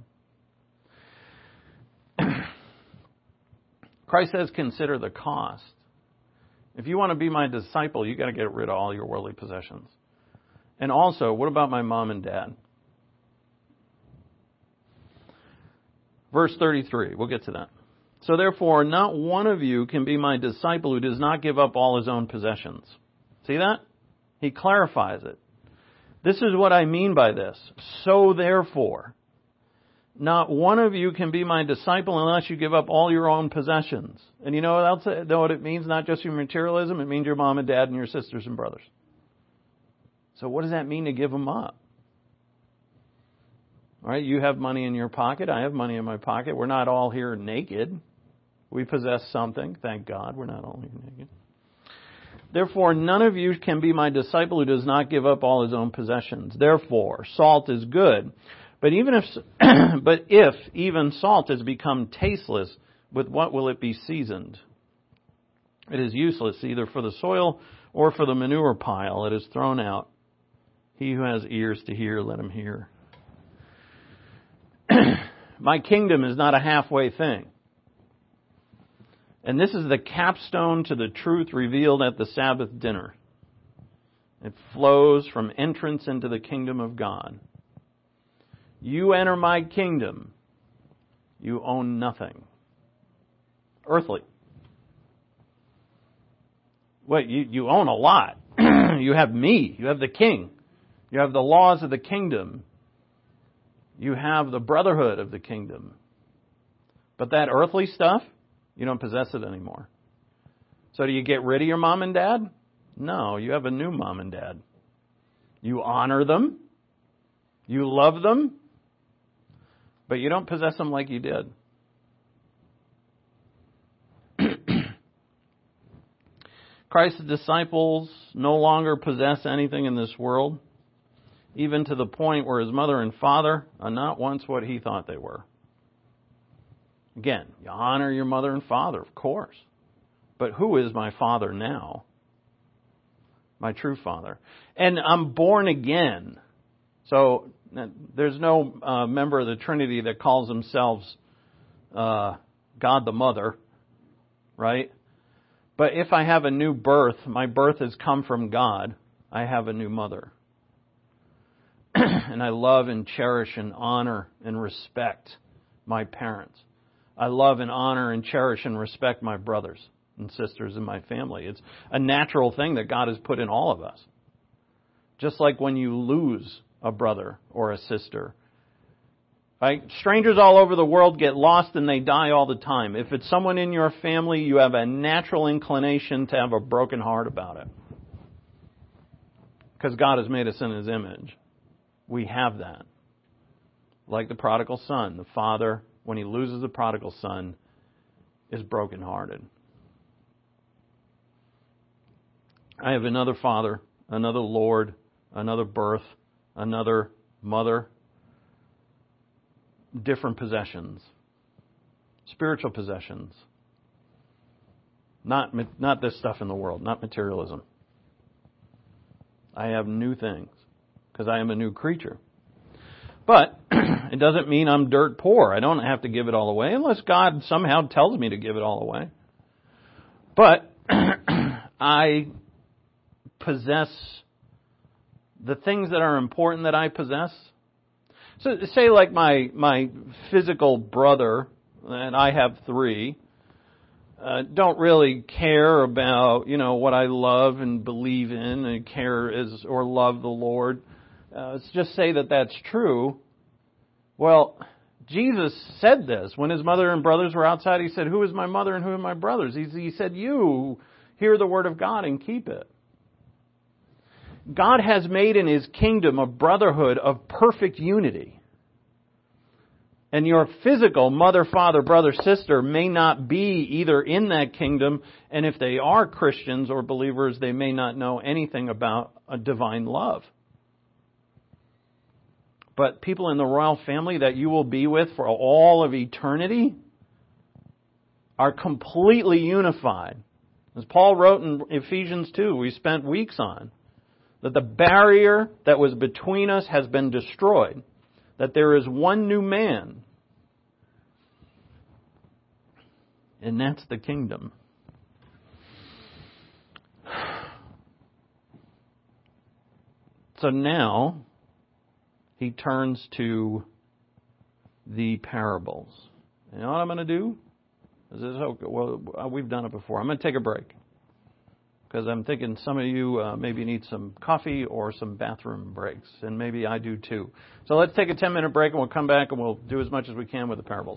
Christ says, consider the cost. If you want to be my disciple, you got to get rid of all your worldly possessions. And also, what about my mom and dad? Verse thirty-three, we'll get to that. So therefore, not one of you can be my disciple who does not give up all his own possessions. See that? He clarifies it. This is what I mean by this. So therefore, not one of you can be my disciple unless you give up all your own possessions. And you know what else? Know what it means? Not just your materialism. It means your mom and dad and your sisters and brothers. So what does that mean to give them up? All right, you have money in your pocket. I have money in my pocket. We're not all here naked. We possess something. Thank God we're not all here naked. Therefore, none of you can be my disciple who does not give up all his own possessions. Therefore, salt is good. But even if, but if even salt has become tasteless, with what will it be seasoned? It is useless either for the soil or for the manure pile. It is thrown out. He who has ears to hear, let him hear. My kingdom is not a halfway thing. And this is the capstone to the truth revealed at the Sabbath dinner. It flows from entrance into the kingdom of God. You enter my kingdom, you own nothing. Earthly. Wait, you, you own a lot. You have me. You have the king. You have the laws of the kingdom. You have the brotherhood of the kingdom. But that earthly stuff, you don't possess it anymore. So do you get rid of your mom and dad? No, you have a new mom and dad. You honor them. You love them. But you don't possess them like you did. Christ's disciples no longer possess anything in this world, even to the point where his mother and father are not once what he thought they were. Again, you honor your mother and father, of course. But who is my father now? My true father. And I'm born again. So there's no uh, member of the Trinity that calls themselves uh, God the Mother, right? But if I have a new birth, my birth has come from God, I have a new mother. And I love and cherish and honor and respect my parents. I love and honor and cherish and respect my brothers and sisters in my family. It's a natural thing that God has put in all of us. Just like when you lose a brother or a sister. Right? Strangers all over the world get lost and they die all the time. If it's someone in your family, you have a natural inclination to have a broken heart about it. Because God has made us in His image. We have that. Like the prodigal son. The father, when he loses the prodigal son, is brokenhearted. I have another father, another Lord, another birth, another mother. Different possessions. Spiritual possessions. Not, not this stuff in the world. Not materialism. I have new things. Because I am a new creature. But it doesn't mean I'm dirt poor. I don't have to give it all away unless God somehow tells me to give it all away. But I possess the things that are important that I possess. So say like my my physical brother, and I have three, uh, don't really care about, you know, what I love and believe in and care is or love the Lord. Uh, let's just say that that's true. Well, Jesus said this when his mother and brothers were outside. He said, "Who is my mother and who are my brothers?" He, he said, "You hear the word of God and keep it." God has made in His kingdom a brotherhood of perfect unity. And your physical mother, father, brother, sister may not be either in that kingdom, and if they are Christians or believers, they may not know anything about a divine love. But people in the royal family that you will be with for all of eternity are completely unified. As Paul wrote in Ephesians two, we spent weeks on, that the barrier that was between us has been destroyed. That there is one new man. And that's the kingdom. So now, he turns to the parables. You know what I'm going to do? Is this okay? Well, we've done it before. I'm going to take a break. Because I'm thinking some of you uh, maybe need some coffee or some bathroom breaks. And maybe I do too. So let's take a ten minute break and we'll come back and we'll do as much as we can with the parables.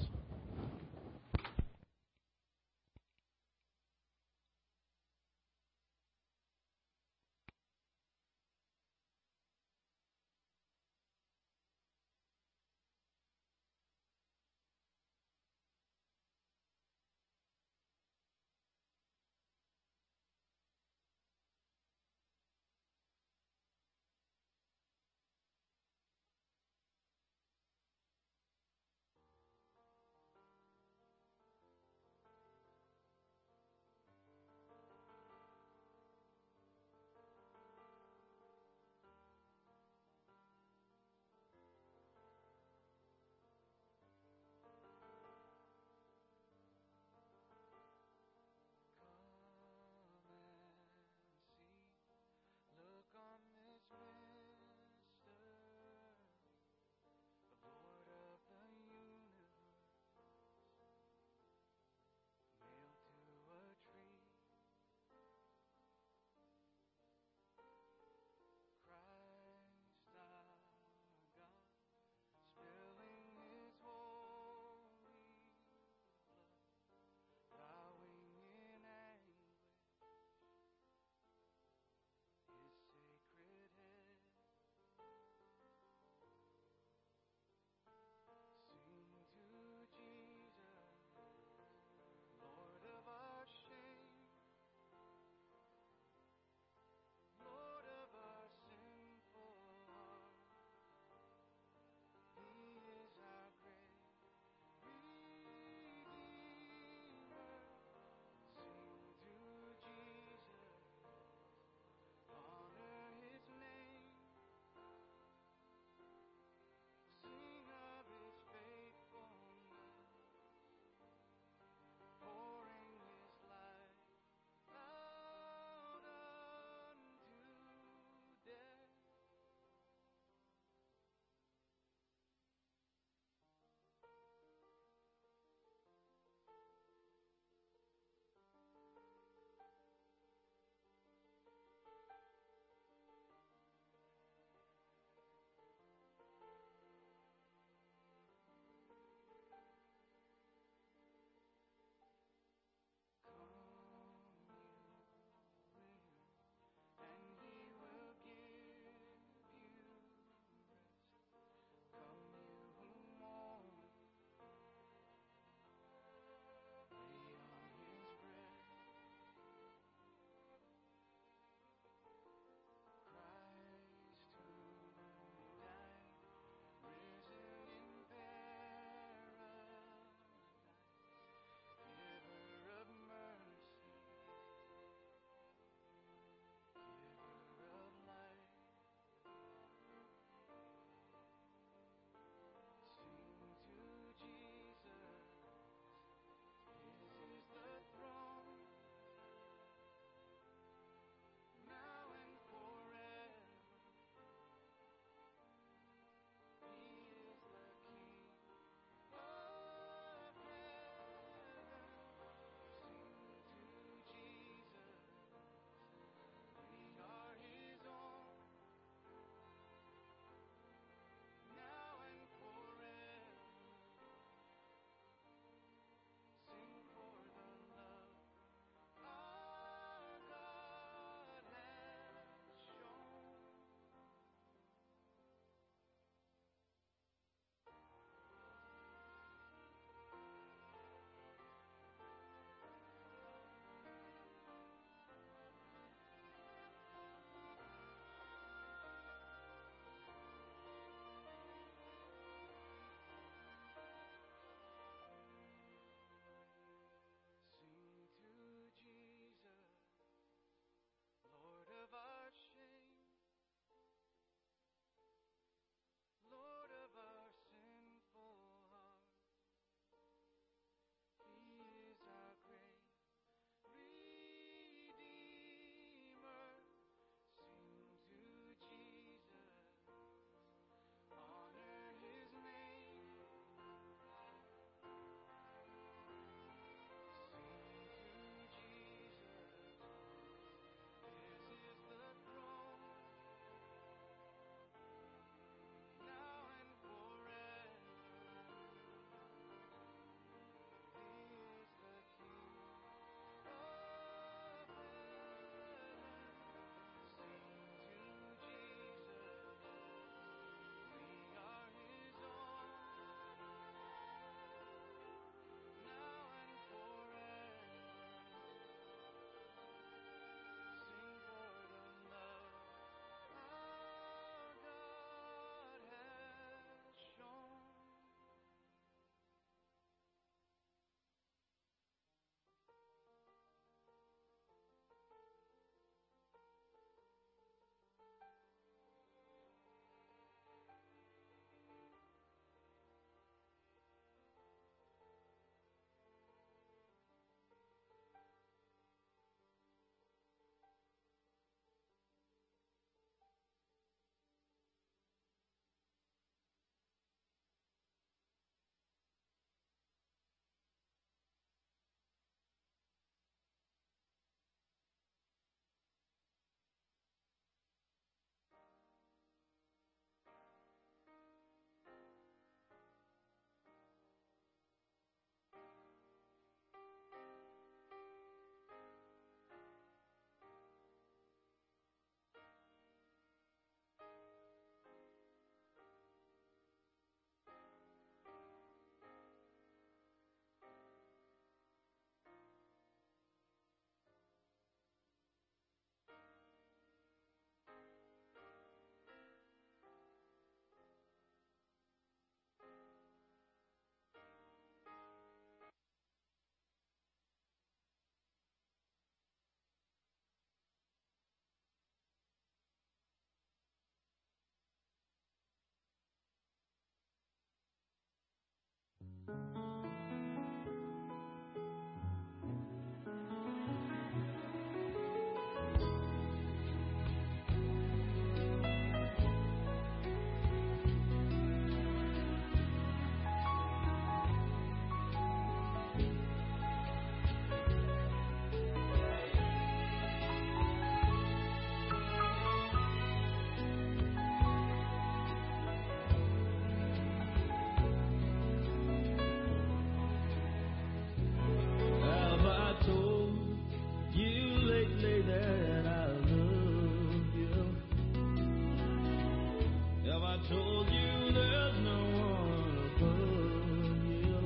I told you there's no one above you?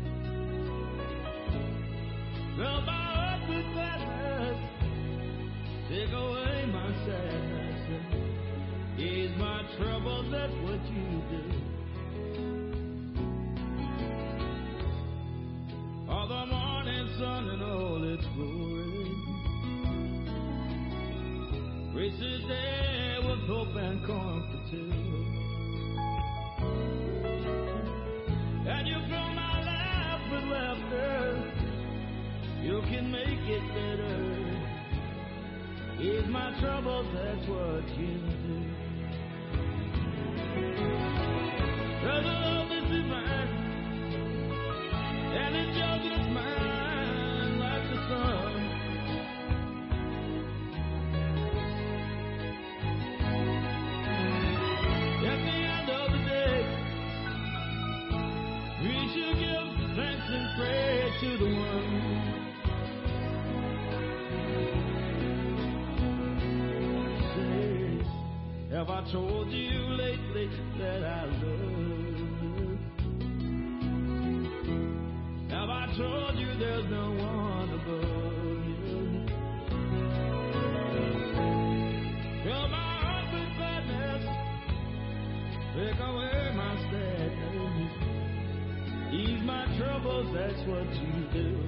Fill my heart with gladness, take away my sadness, ease my troubles, that's what you do. All the morning sun and all its glory, grace is there with hope and comfort too. And you fill my life with laughter, you can make it better. Ease my troubles, that's what you do. Cause the love is divine, and it's yours and it's mine, like the sun. At the end of the day, we should give thanks and praise to the one. Say, have I told you lately that I love you? Have I told you there's no one above you? Fill my heart with gladness, take away my sadness, ease my troubles, that's what you do.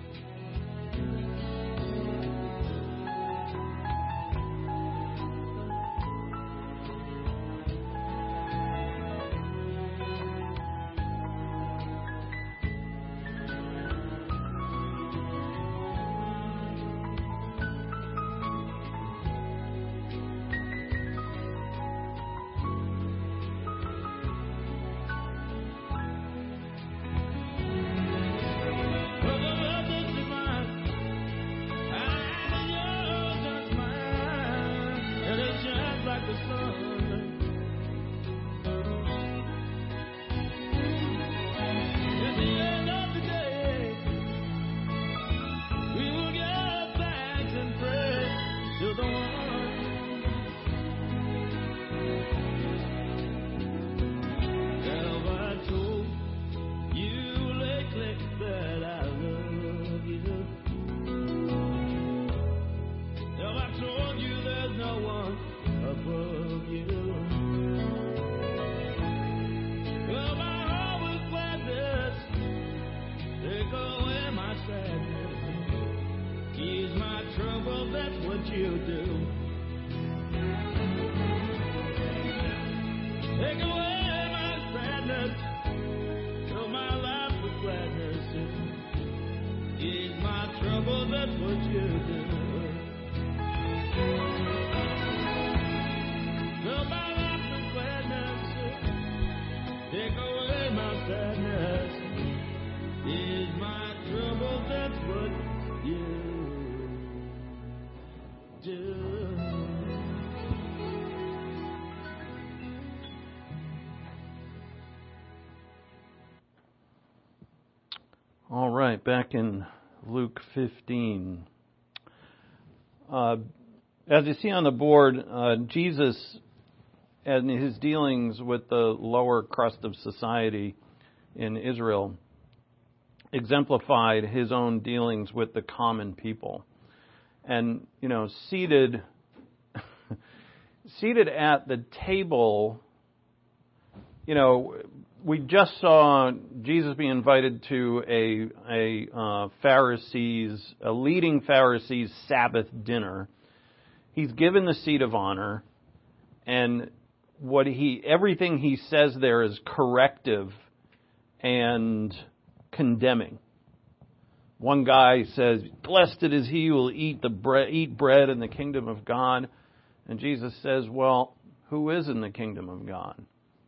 All right, back in Luke fifteen. Uh, as you see on the board, uh, Jesus and his dealings with the lower crust of society in Israel exemplified his own dealings with the common people. And, you know, seated seated at the table, you know, we just saw Jesus be invited to a a uh, Pharisees, a leading Pharisees Sabbath dinner. He's given the seat of honor, and what he everything he says there is corrective and condemning. One guy says, "Blessed is he who will eat the bread, eat bread in the kingdom of God," and Jesus says, "Well, who is in the kingdom of God?"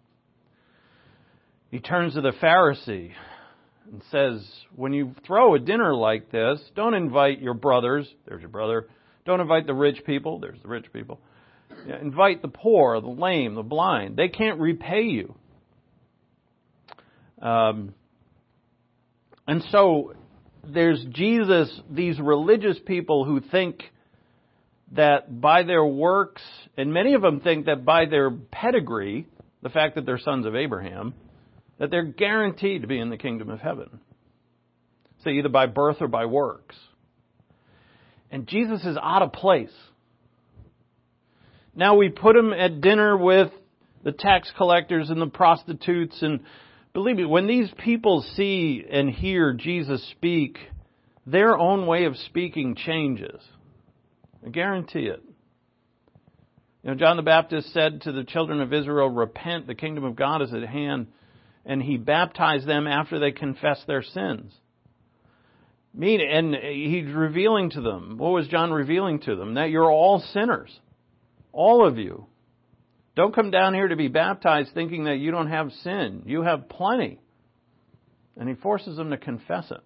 He turns to the Pharisee and says, when you throw a dinner like this, don't invite your brothers. There's your brother. Don't invite the rich people. There's the rich people. Yeah, invite the poor, the lame, the blind. They can't repay you. Um, and so there's Jesus, these religious people who think that by their works, and many of them think that by their pedigree, the fact that they're sons of Abraham, that they're guaranteed to be in the kingdom of heaven. So either by birth or by works. And Jesus is out of place. Now we put him at dinner with the tax collectors and the prostitutes. And believe me, when these people see and hear Jesus speak, their own way of speaking changes. I guarantee it. You know, John the Baptist said to the children of Israel, repent, the kingdom of God is at hand. And he baptized them after they confessed their sins. And he's revealing to them, what was John revealing to them? That you're all sinners. All of you. Don't come down here to be baptized thinking that you don't have sin. You have plenty. And he forces them to confess it.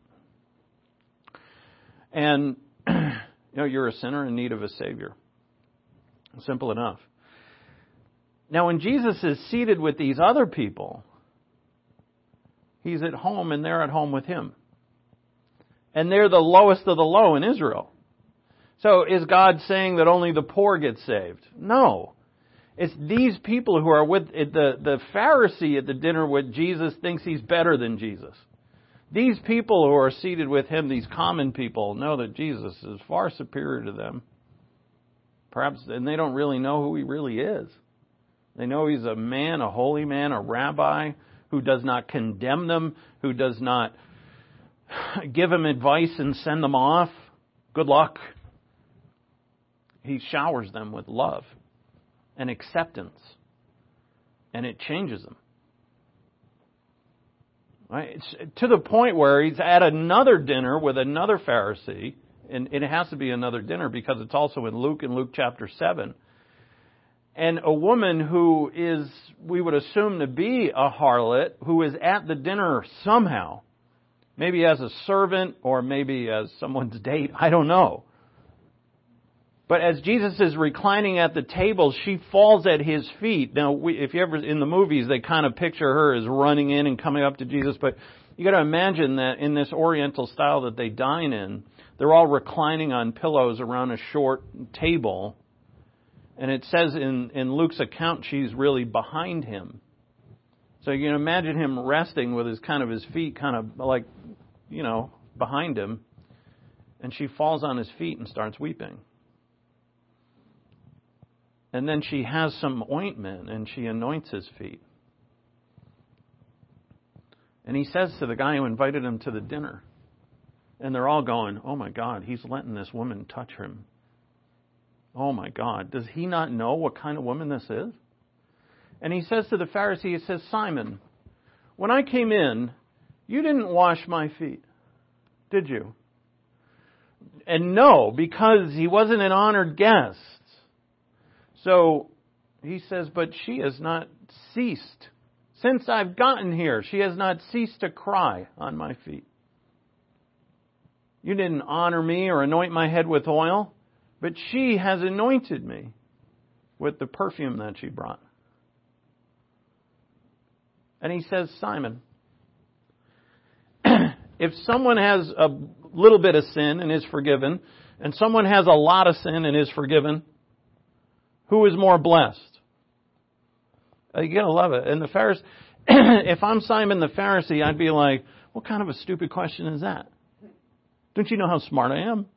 And, you know, you're a sinner in need of a Savior. Simple enough. Now, when Jesus is seated with these other people, he's at home and they're at home with him. And they're the lowest of the low in Israel. So is God saying that only the poor get saved? No. It's these people who are with the, the Pharisee at the dinner with Jesus thinks he's better than Jesus. These people who are seated with him, these common people, know that Jesus is far superior to them. Perhaps, and they don't really know who he really is. They know he's a man, a holy man, a rabbi who does not condemn them, who does not give them advice and send them off. Good luck. He showers them with love and acceptance. And it changes them. Right? It's to the point where he's at another dinner with another Pharisee. And it has to be another dinner because it's also in Luke, in Luke chapter seven. And a woman who is, we would assume to be a harlot, who is at the dinner somehow. Maybe as a servant or maybe as someone's date. I don't know. But as Jesus is reclining at the table, she falls at his feet. Now, we, if you ever, in the movies, they kind of picture her as running in and coming up to Jesus. But you got to imagine that in this Oriental style that they dine in, they're all reclining on pillows around a short table. And it says in, in Luke's account, she's really behind him. So you can imagine him resting with his kind of his feet kind of like, you know, behind him. And she falls on his feet and starts weeping. And then she has some ointment and she anoints his feet. And he says to the guy who invited him to the dinner, and they're all going, oh my God, he's letting this woman touch him. Oh my God, does he not know what kind of woman this is? And he says to the Pharisee, he says, Simon, when I came in, you didn't wash my feet, did you? And no, because he wasn't an honored guest. So he says, but she has not ceased. Since I've gotten here, she has not ceased to cry on my feet. You didn't honor me or anoint my head with oil, but she has anointed me with the perfume that she brought. And he says, Simon, if someone has a little bit of sin and is forgiven, and someone has a lot of sin and is forgiven, who is more blessed? You gotta love it. And the Pharisee, if I'm Simon the Pharisee, I'd be like, what kind of a stupid question is that? Don't you know how smart I am?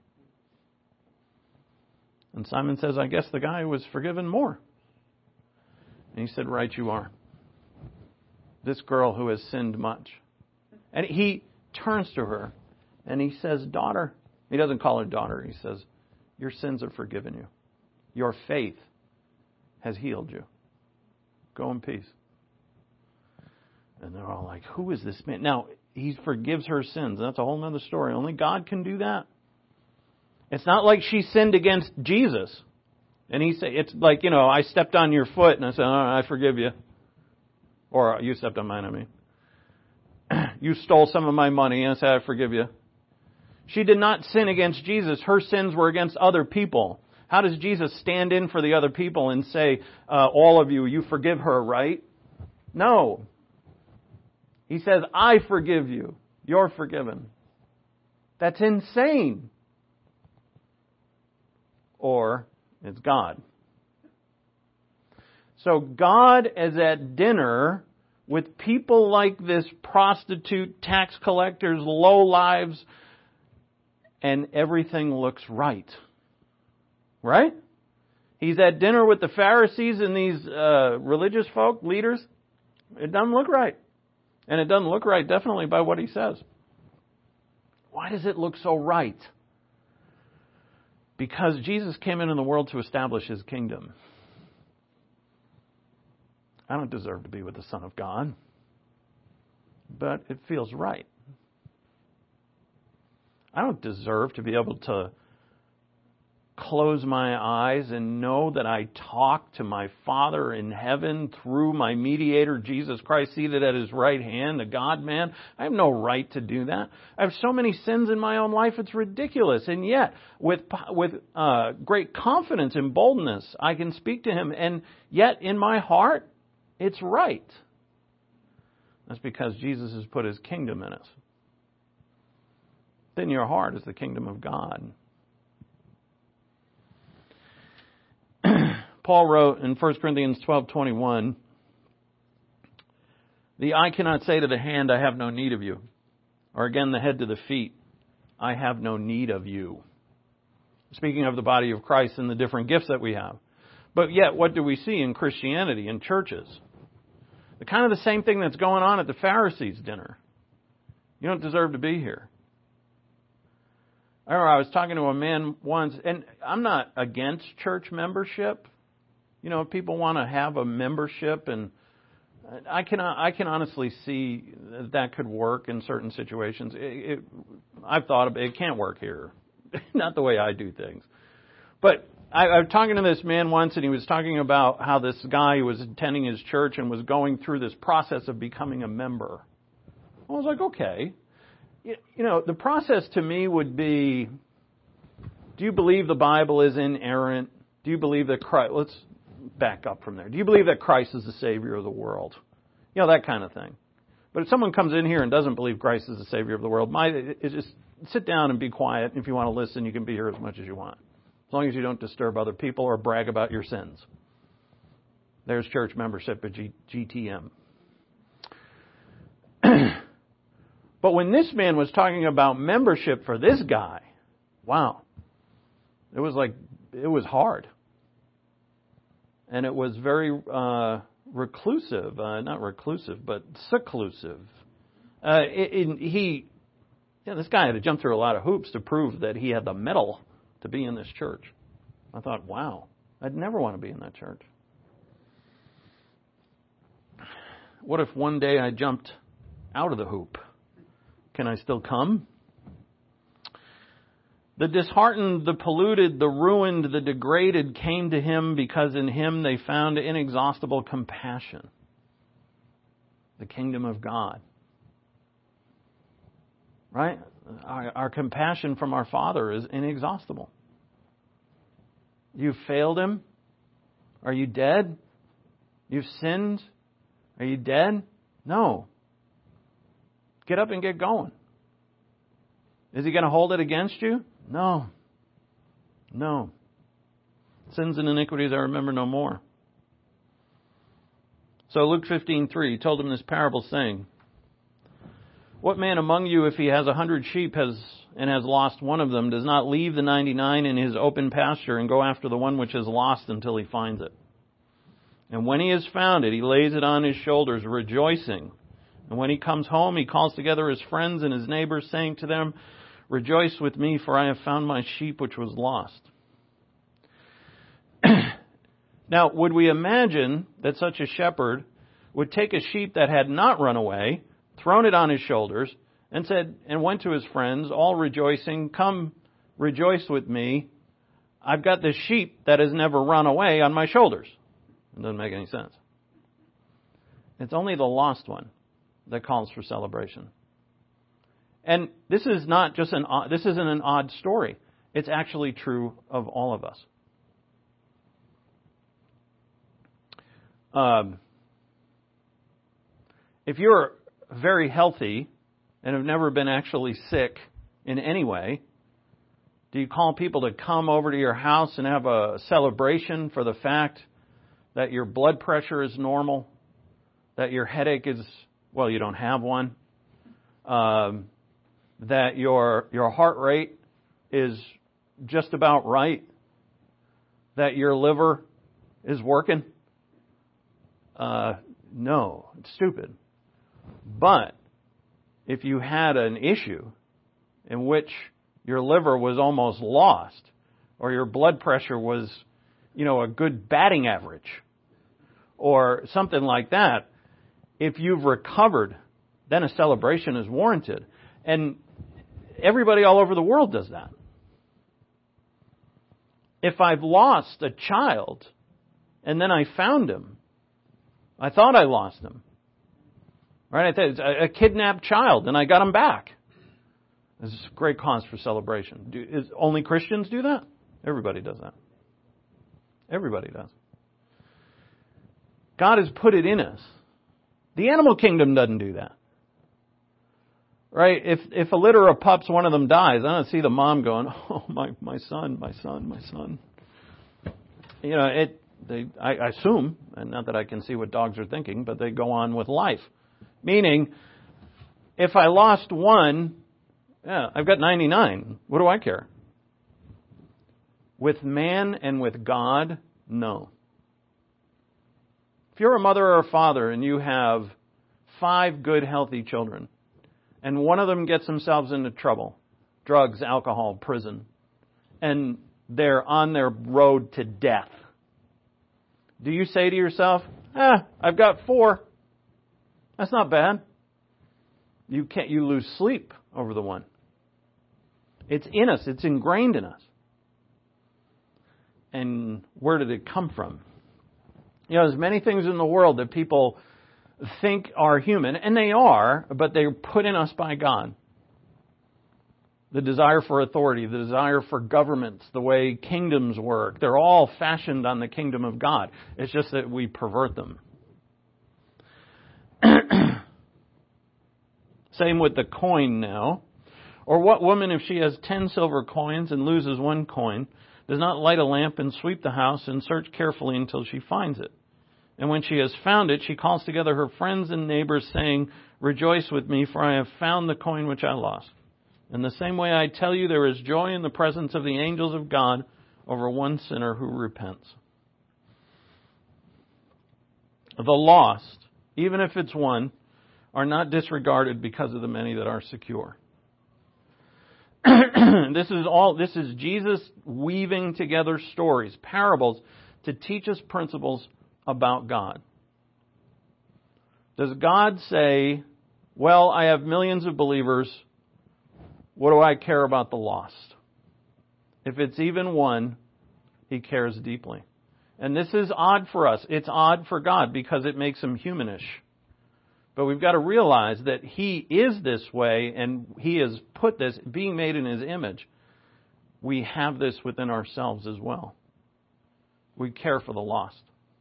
And Simon says, I guess the guy was forgiven more. And he said, right you are. This girl who has sinned much. And he turns to her and he says, daughter. He doesn't call her daughter. He says, your sins are forgiven you. Your faith has healed you. Go in peace. And they're all like, who is this man? Now, he forgives her sins. That's a whole other story. Only God can do that. It's not like she sinned against Jesus. And he said, it's like, you know, I stepped on your foot and I said, oh, I forgive you. Or you stepped on mine, I mean. You stole some of my money and I said, I forgive you. She did not sin against Jesus. Her sins were against other people. How does Jesus stand in for the other people and say, uh, all of you, you forgive her, right? No. He says, I forgive you. You're forgiven. That's insane. Or it's God. So God is at dinner with people like this prostitute, tax collectors, low lives, and everything looks right. Right? He's at dinner with the Pharisees and these uh, religious folk, leaders. It doesn't look right. And it doesn't look right definitely by what he says. Why does it look so right? Because Jesus came into the world to establish His kingdom. I don't deserve to be with the Son of God, but it feels right. I don't deserve to be able to close my eyes and know that I talk to my Father in heaven through my mediator, Jesus Christ, seated at His right hand, the God-man. I have no right to do that. I have so many sins in my own life, it's ridiculous. And yet, with with uh, great confidence and boldness, I can speak to Him. And yet, in my heart, it's right. That's because Jesus has put His kingdom in us. In your heart is the kingdom of God. Paul wrote in First Corinthians twelve twenty-one, the eye cannot say to the hand, I have no need of you. Or again, the head to the feet, I have no need of you. Speaking of the body of Christ and the different gifts that we have. But yet, what do we see in Christianity, in churches? The kind of the same thing that's going on at the Pharisees' dinner. You don't deserve to be here. I remember I was talking to a man once, and I'm not against church membership. You know, if people want to have a membership, and I can I can honestly see that, that could work in certain situations. It, it, I've thought of it. It can't work here. Not the way I do things. But I, I was talking to this man once, and he was talking about how this guy who was attending his church and was going through this process of becoming a member. I was like, okay. You know, the process to me would be, do you believe the Bible is inerrant? Do you believe that Christ, let's back up from there. Do you believe that Christ is the Savior of the world? You know, that kind of thing. But if someone comes in here and doesn't believe Christ is the Savior of the world, my, it's just sit down and be quiet. If you want to listen, you can be here as much as you want. As long as you don't disturb other people or brag about your sins. There's church membership at G- GTM. But when this man was talking about membership for this guy, wow, it was like, it was hard. And it was very uh, reclusive, uh, not reclusive, but seclusive. Uh, it, it, he, you know, this guy had to jump through a lot of hoops to prove that he had the mettle to be in this church. I thought, wow, I'd never want to be in that church. What if one day I jumped out of the hoop? Can I still come? The disheartened, the polluted, the ruined, the degraded came to him because in him they found inexhaustible compassion. The kingdom of God. Right? Our, our compassion from our Father is inexhaustible. You've failed Him? Are you dead? You've sinned? Are you dead? No. Get up and get going. Is He going to hold it against you? No. No. Sins and iniquities I remember no more. So Luke fifteen three, He told him this parable saying, what man among you, if he has a hundred sheep has and has lost one of them, does not leave the ninety-nine in his open pasture and go after the one which is lost until he finds it? And when he has found it, he lays it on his shoulders, rejoicing. And when he comes home, he calls together his friends and his neighbors, saying to them, rejoice with me, for I have found my sheep which was lost. Now, would we imagine that such a shepherd would take a sheep that had not run away, thrown it on his shoulders, and said, and went to his friends, all rejoicing, come rejoice with me. I've got this sheep that has never run away on my shoulders. It doesn't make any sense. It's only the lost one that calls for celebration. And this is not just an odd, this isn't an odd story. It's actually true of all of us. Um, if you're very healthy and have never been actually sick in any way, do you call people to come over to your house and have a celebration for the fact that your blood pressure is normal, that your headache is, well, you don't have one, um, that your your heart rate is just about right, that your liver is working. Uh, no, it's stupid. But if you had an issue in which your liver was almost lost, or your blood pressure was, you know, a good batting average, or something like that, if you've recovered, then a celebration is warranted. And everybody all over the world does that. If I've lost a child, and then I found him, I thought I lost him. Right? I thought it's a kidnapped child, and I got him back. This is a great cause for celebration. Do, is, only Christians do that? Everybody does that. Everybody does. God has put it in us. The animal kingdom doesn't do that. Right? If if a litter of pups, one of them dies, I don't see the mom going, "Oh, my my son, my son, my son." You know, it. They, I, I assume, and not that I can see what dogs are thinking, but they go on with life. Meaning, if I lost one, yeah, I've got ninety-nine. What do I care? With man and with God, no. If you're a mother or a father and you have five good, healthy children, and one of them gets themselves into trouble, drugs, alcohol, prison, and they're on their road to death, do you say to yourself, ah, I've got four. That's not bad. You can't, you lose sleep over the one. It's in us. It's ingrained in us. And where did it come from? You know, there's many things in the world that people think are human, and they are, but they're put in us by God. The desire for authority, the desire for governments, the way kingdoms work, they're all fashioned on the kingdom of God. It's just that we pervert them. Same with the coin now. Or what woman, if she has ten silver coins and loses one coin, does not light a lamp and sweep the house and search carefully until she finds it? And when she has found it, she calls together her friends and neighbors, saying, "Rejoice with me, for I have found the coin which I lost." In the same way, I tell you, there is joy in the presence of the angels of God over one sinner who repents. The lost, even if it's one, are not disregarded because of the many that are secure. This is all. This is Jesus weaving together stories, parables, to teach us principles about God. Does God say, well, I have millions of believers, what do I care about the lost? If it's even one, He cares deeply. And this is odd for us. It's odd for God because it makes Him humanish. But we've got to realize that He is this way, and He has put this, being made in His image. We have this within ourselves as well. We care for the lost.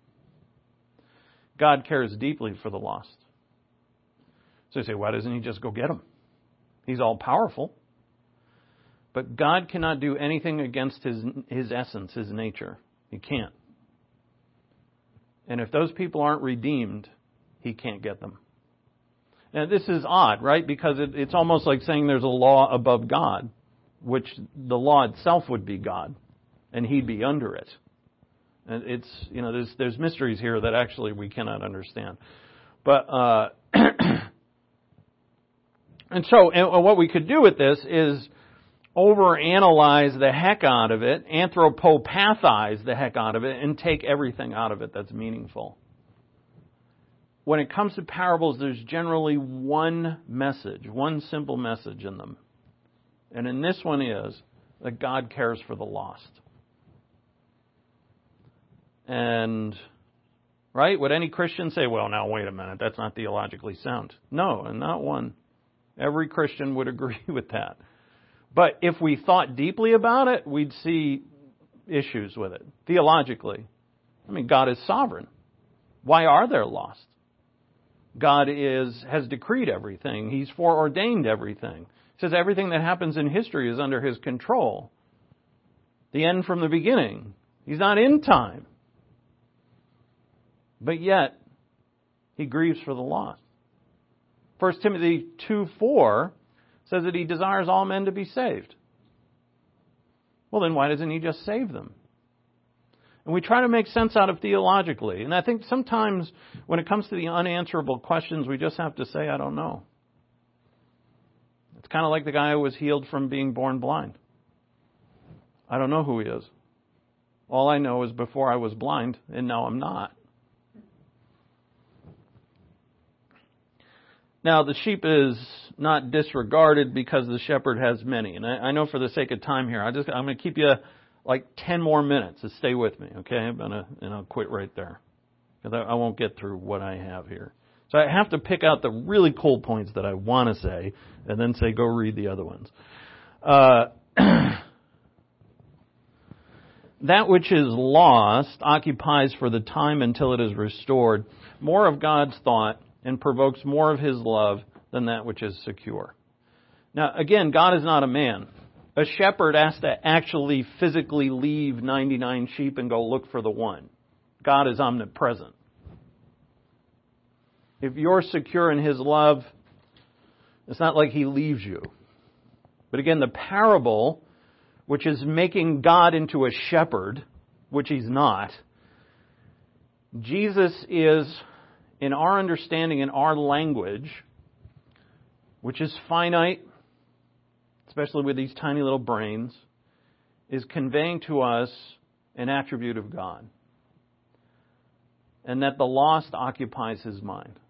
God cares deeply for the lost. So you say, why doesn't He just go get them? He's all powerful. But God cannot do anything against His His essence, His nature. He can't. And if those people aren't redeemed, He can't get them. Now, this is odd, right? Because it, it's almost like saying there's a law above God, which the law itself would be God, and He'd be under it. And it's, you know, there's there's mysteries here that actually we cannot understand. But, uh, and so, and what we could do with this is overanalyze the heck out of it, anthropopathize the heck out of it, and take everything out of it that's meaningful. When it comes to parables, there's generally one message, one simple message in them. And in this one is that God cares for the lost. And, right, would any Christian say, well, now, wait a minute, that's not theologically sound? No, and not one. Every Christian would agree with that. But if we thought deeply about it, we'd see issues with it, theologically. I mean, God is sovereign. Why are there lost? God is has decreed everything. He's foreordained everything. He says everything that happens in history is under His control. The end from the beginning. He's not in time. but yet he grieves for the lost. First Timothy two four says that he desires all men to be saved. Well, then why doesn't he just save them? And we try to make sense out of theologically. And I think sometimes when it comes to the unanswerable questions, we just have to say, I don't know. It's kind of like the guy who was healed from being born blind. I don't know who he is. All I know is before I was blind, and now I'm not. Now, the sheep is not disregarded because the shepherd has many. And I, I know for the sake of time here, I just, I'm going to keep you like ten more minutes to stay with me, okay? I'm gonna, and I'll quit right there because I, I won't get through what I have here. So I have to pick out the really cool points that I want to say and then say, go read the other ones. Uh, that which is lost occupies for the time until it is restored more of God's thought and provokes more of His love than that which is secure. Now, again, God is not a man. A shepherd has to actually physically leave ninety-nine sheep and go look for the one. God is omnipresent. If you're secure in His love, it's not like He leaves you. But again, the parable, which is making God into a shepherd, which He's not, Jesus is, in our understanding, in our language, which is finite, especially with these tiny little brains, is conveying to us an attribute of God. And that the lost occupies His mind.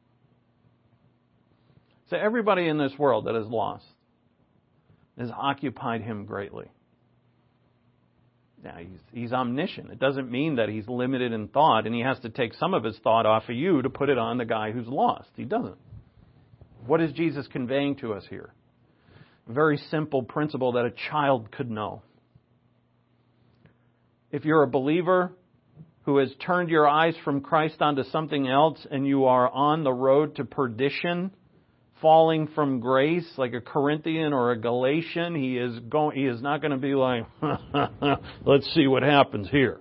So everybody in this world that is lost has occupied Him greatly. Now, he's, he's omniscient. It doesn't mean that He's limited in thought and He has to take some of His thought off of you to put it on the guy who's lost. He doesn't. What is Jesus conveying to us here? A very simple principle that a child could know. If you're a believer who has turned your eyes from Christ onto something else and you are on the road to perdition, falling from grace like a Corinthian or a Galatian, he is going. He is not going to be like, let's see what happens here.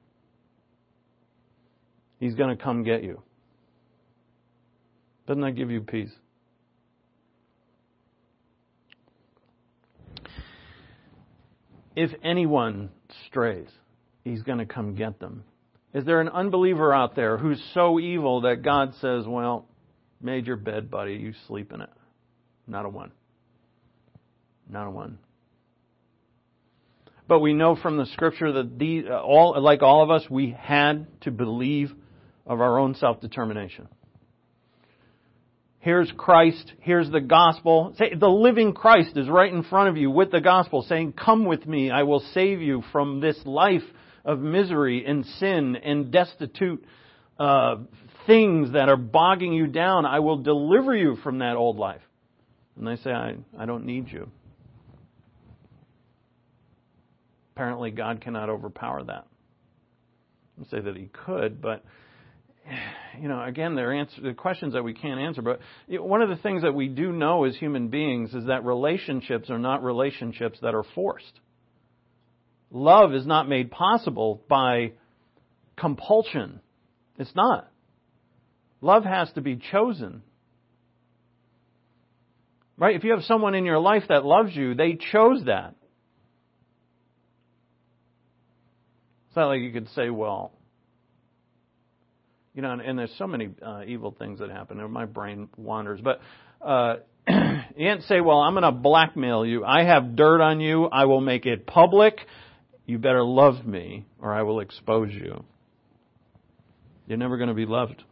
He's going to come get you. Doesn't that give you peace? If anyone strays, He's going to come get them. Is there an unbeliever out there who's so evil that God says, well, made your bed, buddy, you sleep in it? Not a one. Not a one. But we know from the Scripture that these, all, like all of us, we had to believe of our own self-determination. Here's Christ. Here's the gospel. Say, the living Christ is right in front of you with the gospel saying, come with me. I will save you from this life of misery and sin and destitute uh, things that are bogging you down. I will deliver you from that old life. And they say, I, I don't need you. Apparently God cannot overpower that. I say that He could, but you know, again, they're answer, the questions that we can't answer. But one of the things that we do know as human beings is that relationships are not relationships that are forced. Love is not made possible by compulsion. It's not. Love has to be chosen. Right? If you have someone in your life that loves you, they chose that. It's not like you could say, well, you know, and, and there's so many uh, evil things that happen. My brain wanders. But uh, you can't say, well, I'm going to blackmail you. I have dirt on you. I will make it public. You better love me or I will expose you. You're never going to be loved.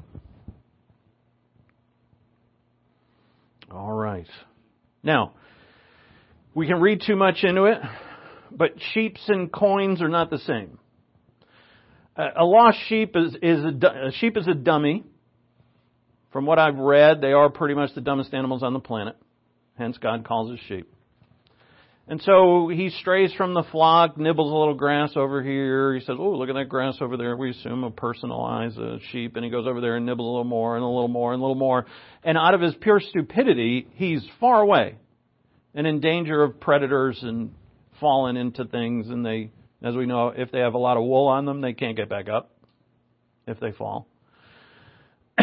All right. Now, we can read too much into it, but sheeps and coins are not the same. A lost sheep is, is a, a sheep is a dummy. From what I've read, they are pretty much the dumbest animals on the planet. Hence, God calls us sheep. And so he strays from the flock, nibbles a little grass over here. He says, oh, look at that grass over there. We assume a personal eyes a sheep. And he goes over there and nibbles a little more and a little more and a little more. And out of his pure stupidity, he's far away and in danger of predators and falling into things. And they, as we know, if they have a lot of wool on them, they can't get back up if they fall.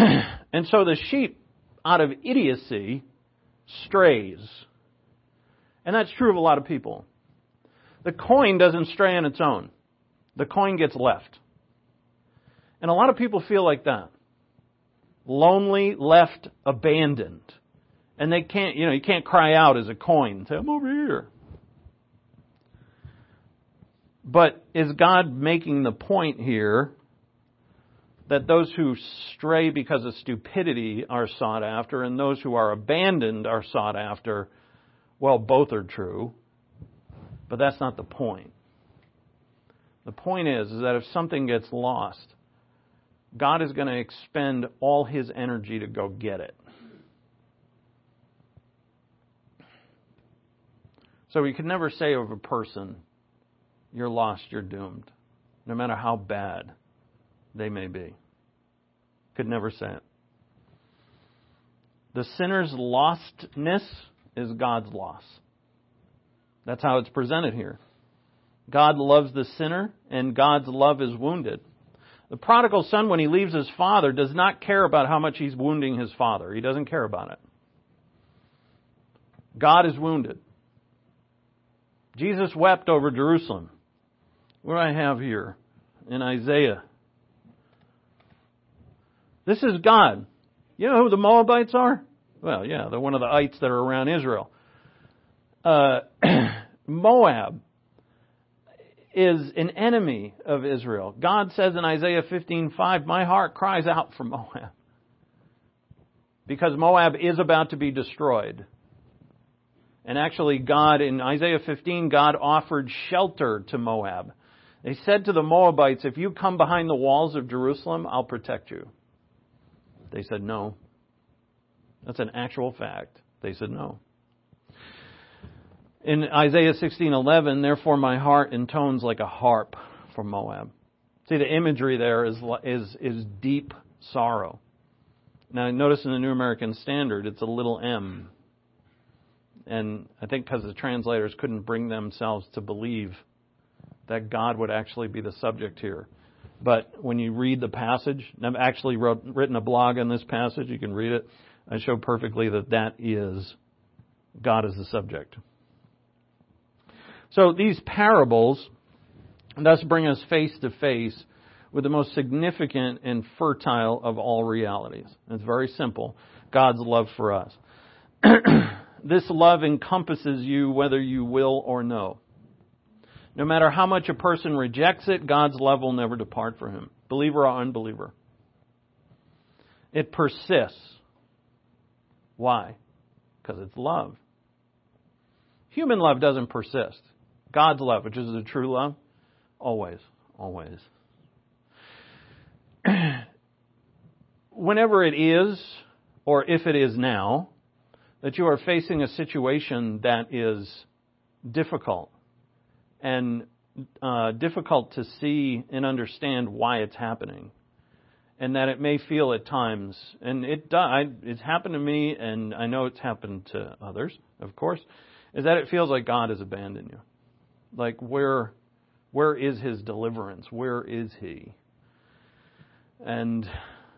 And so the sheep, out of idiocy, strays. And that's true of a lot of people. The coin doesn't stray on its own. The coin gets left. And a lot of people feel like that. Lonely, left, abandoned. And they can't, you know, you can't cry out as a coin and say, I'm over here. But is God making the point here that those who stray because of stupidity are sought after and those who are abandoned are sought after? Well, both are true, but that's not the point. The point is, is that if something gets lost, God is going to expend all His energy to go get it. So we can never say of a person, you're lost, you're doomed, no matter how bad they may be. Could never say it. The sinner's lostness is God's loss. That's how it's presented here. God loves the sinner, and God's love is wounded. The prodigal son, when he leaves his father, does not care about how much he's wounding his father. He doesn't care about it. God is wounded. Jesus wept over Jerusalem. What do I have here in Isaiah? This is God. You know who the Moabites are? Well, yeah, they're one of the ites that are around Israel. Uh, Moab is an enemy of Israel. God says in Isaiah fifteen five, my heart cries out for Moab. Because Moab is about to be destroyed. And actually God, in Isaiah fifteen, God offered shelter to Moab. They said to the Moabites, if you come behind the walls of Jerusalem, I'll protect you. They said no. That's an actual fact. They said no. In Isaiah sixteen eleven, therefore my heart intones like a harp for Moab. See, the imagery there is is is deep sorrow. Now, notice in the New American Standard, it's a little m. And I think because the translators couldn't bring themselves to believe that God would actually be the subject here. But when you read the passage, and I've actually wrote, written a blog on this passage, you can read it. I show perfectly that that is God as the subject. So these parables thus bring us face to face with the most significant and fertile of all realities. It's very simple. God's love for us. This love encompasses you whether you will or no. No matter how much a person rejects it, God's love will never depart from him, believer or unbeliever. It persists. Why? Because it's love. Human love doesn't persist. God's love, which is the true love, always, always. Whenever it is, or if it is now, that you are facing a situation that is difficult and uh, difficult to see and understand why it's happening, and that it may feel at times, and it I, it's happened to me, and I know it's happened to others, of course, is that it feels like God has abandoned you. Like, where, where is His deliverance? Where is He? And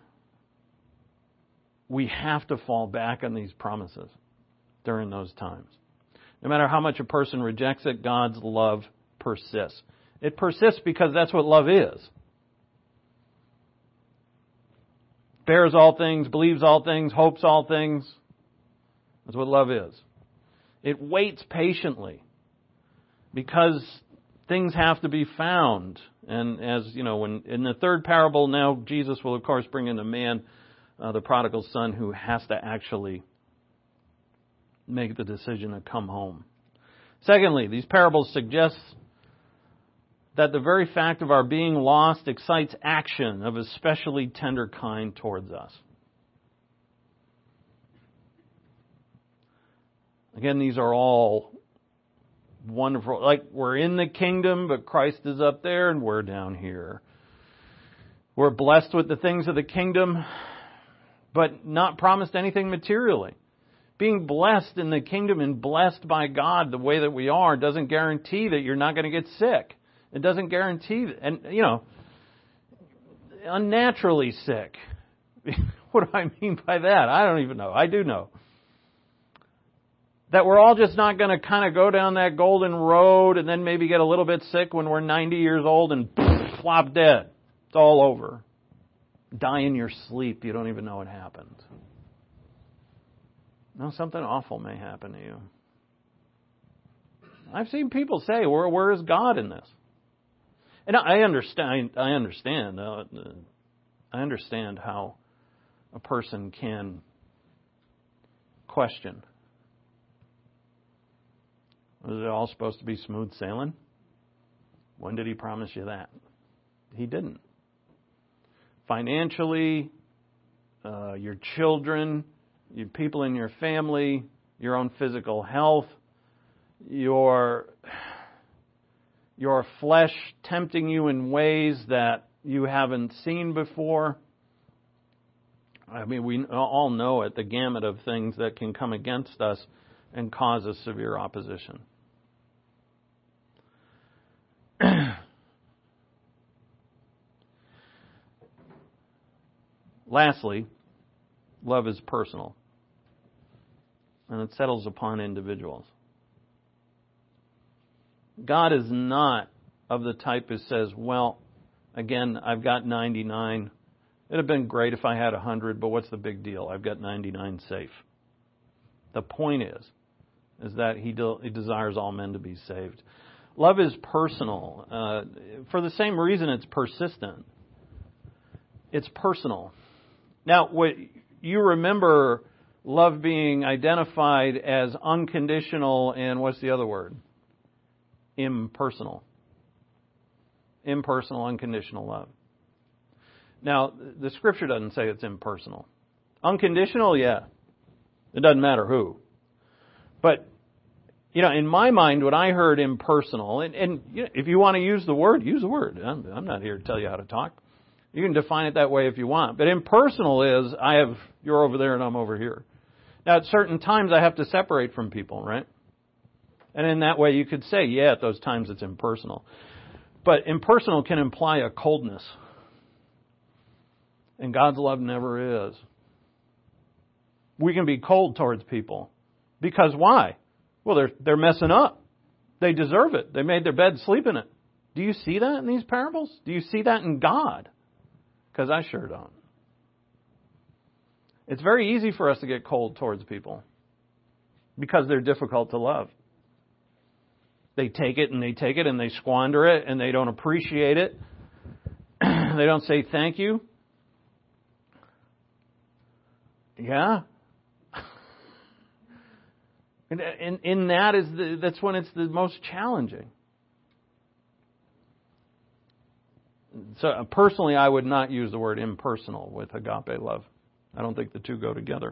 we have to fall back on these promises during those times. No matter how much a person rejects it, God's love persists. It persists because that's what love is. Bears all things, believes all things, hopes all things. That's what love is. It waits patiently because things have to be found. And as you know, when in the third parable, now Jesus will of course bring in the man, uh, the prodigal son, who has to actually make the decision to come home. Secondly, these parables suggest that the very fact of our being lost excites action of a especially tender kind towards us. Again, these are all wonderful. Like, we're in the kingdom, but Christ is up there and we're down here. We're blessed with the things of the kingdom, but not promised anything materially. Being blessed in the kingdom and blessed by God the way that we are doesn't guarantee that you're not going to get sick. It doesn't guarantee, and you know, unnaturally sick. What do I mean by that? I don't even know. I do know. That we're all just not going to kind of go down that golden road and then maybe get a little bit sick when we're ninety years old and poof, flop dead. It's all over. Die in your sleep. You don't even know what happened. No, something awful may happen to you. I've seen people say, "Where, where is God in this?" And I understand. I understand. Uh, I understand how a person can question. Was it all supposed to be smooth sailing? When did He promise you that? He didn't. Financially, uh, your children, your people in your family, your own physical health, your your flesh tempting you in ways that you haven't seen before. I mean, we all know it, the gamut of things that can come against us and cause us severe opposition. Lastly, love is personal, and it settles upon individuals. God is not of the type who says, well, again, I've got ninety-nine. It'd have been great if I had one hundred, but what's the big deal? I've got ninety-nine safe. The point is, is that he, de- he desires all men to be saved. Love is personal. Uh, for the same reason it's persistent. It's personal. Now, what you remember love being identified as unconditional and what's the other word? Impersonal. Impersonal, unconditional love. Now, the Scripture doesn't say it's impersonal. Unconditional, yeah. It doesn't matter who. But, you know, in my mind, when I heard impersonal, and, and you know, if you want to use the word, use the word. I'm, I'm not here to tell you how to talk. You can define it that way if you want. But impersonal is, I have, you're over there and I'm over here. Now, at certain times, I have to separate from people, right? And in that way, you could say, yeah, at those times it's impersonal. But impersonal can imply a coldness. And God's love never is. We can be cold towards people. Because why? Well, they're they're messing up. They deserve it. They made their bed, sleep in it. Do you see that in these parables? Do you see that in God? Because I sure don't. It's very easy for us to get cold towards people because they're difficult to love. They take it and they take it and they squander it and they don't appreciate it. They don't say thank you. Yeah. And in, in that is the, that's when it's the most challenging. So personally, I would not use the word impersonal with agape love. I don't think the two go together.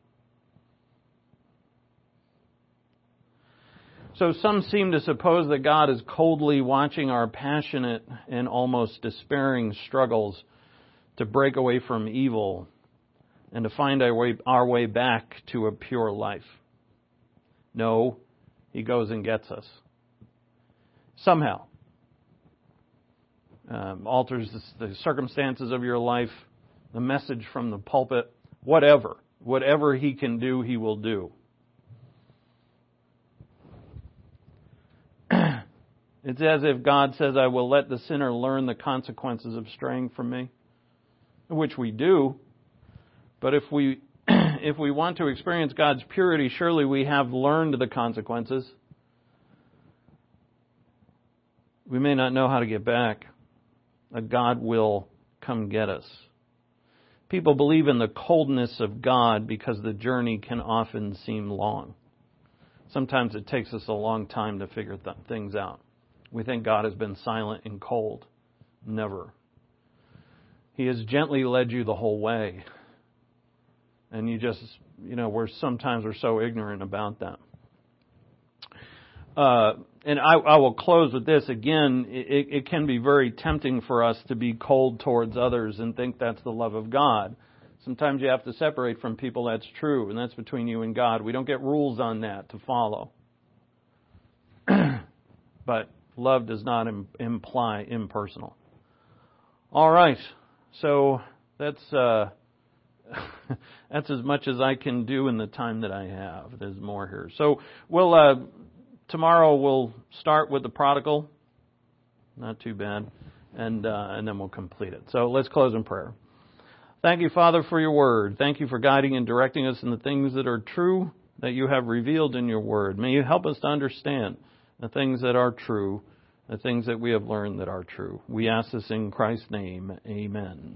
So some seem to suppose that God is coldly watching our passionate and almost despairing struggles to break away from evil and to find our way, our way back to a pure life. No, He goes and gets us. Somehow. Um, alters the, the circumstances of your life, the message from the pulpit, whatever. Whatever He can do, He will do. It's as if God says, I will let the sinner learn the consequences of straying from me, which we do. But if we if we want to experience God's purity, surely we have learned the consequences. We may not know how to get back. But God will come get us. People believe in the coldness of God because the journey can often seem long. Sometimes it takes us a long time to figure th- things out. We think God has been silent and cold. Never. He has gently led you the whole way. And you just, you know, we're sometimes we're so ignorant about that. Uh, and I, I will close with this. Again, it, it can be very tempting for us to be cold towards others and think that's the love of God. Sometimes you have to separate from people, that's true, and that's between you and God. We don't get rules on that to follow. But love does not im- imply impersonal. All right, so that's uh, that's as much as I can do in the time that I have. There's more here. So we'll uh, tomorrow we'll start with the prodigal. Not too bad. And uh, and then we'll complete it. So let's close in prayer. Thank you, Father, for your word. Thank you for guiding and directing us in the things that are true that you have revealed in your word. May you help us to understand the things that are true, the things that we have learned that are true. We ask this in Christ's name. Amen.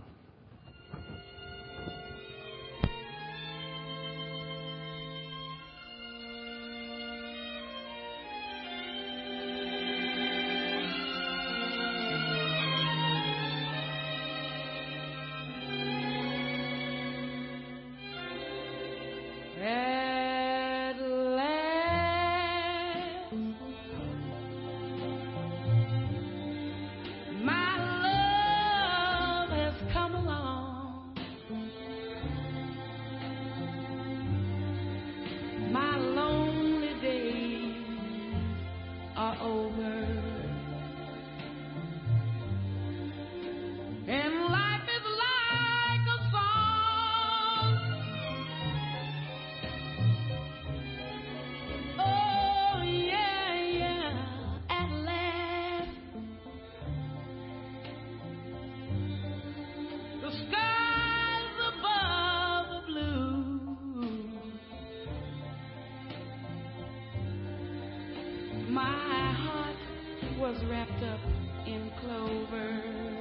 Was wrapped up in clover.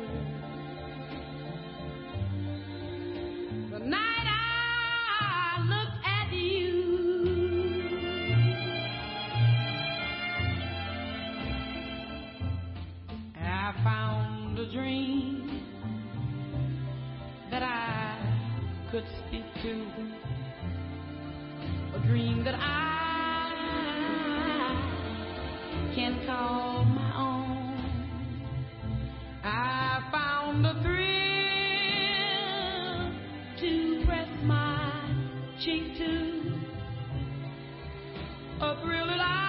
The night I looked at you, I found a dream that I could speak to, a dream that I can call my own. I found a thrill to press my cheek to, a thrill that I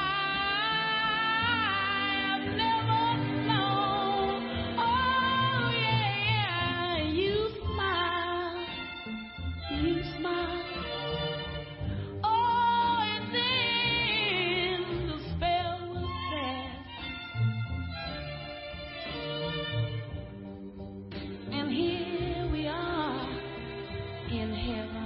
have never known. Oh yeah, yeah, you smile, you smile. In heaven.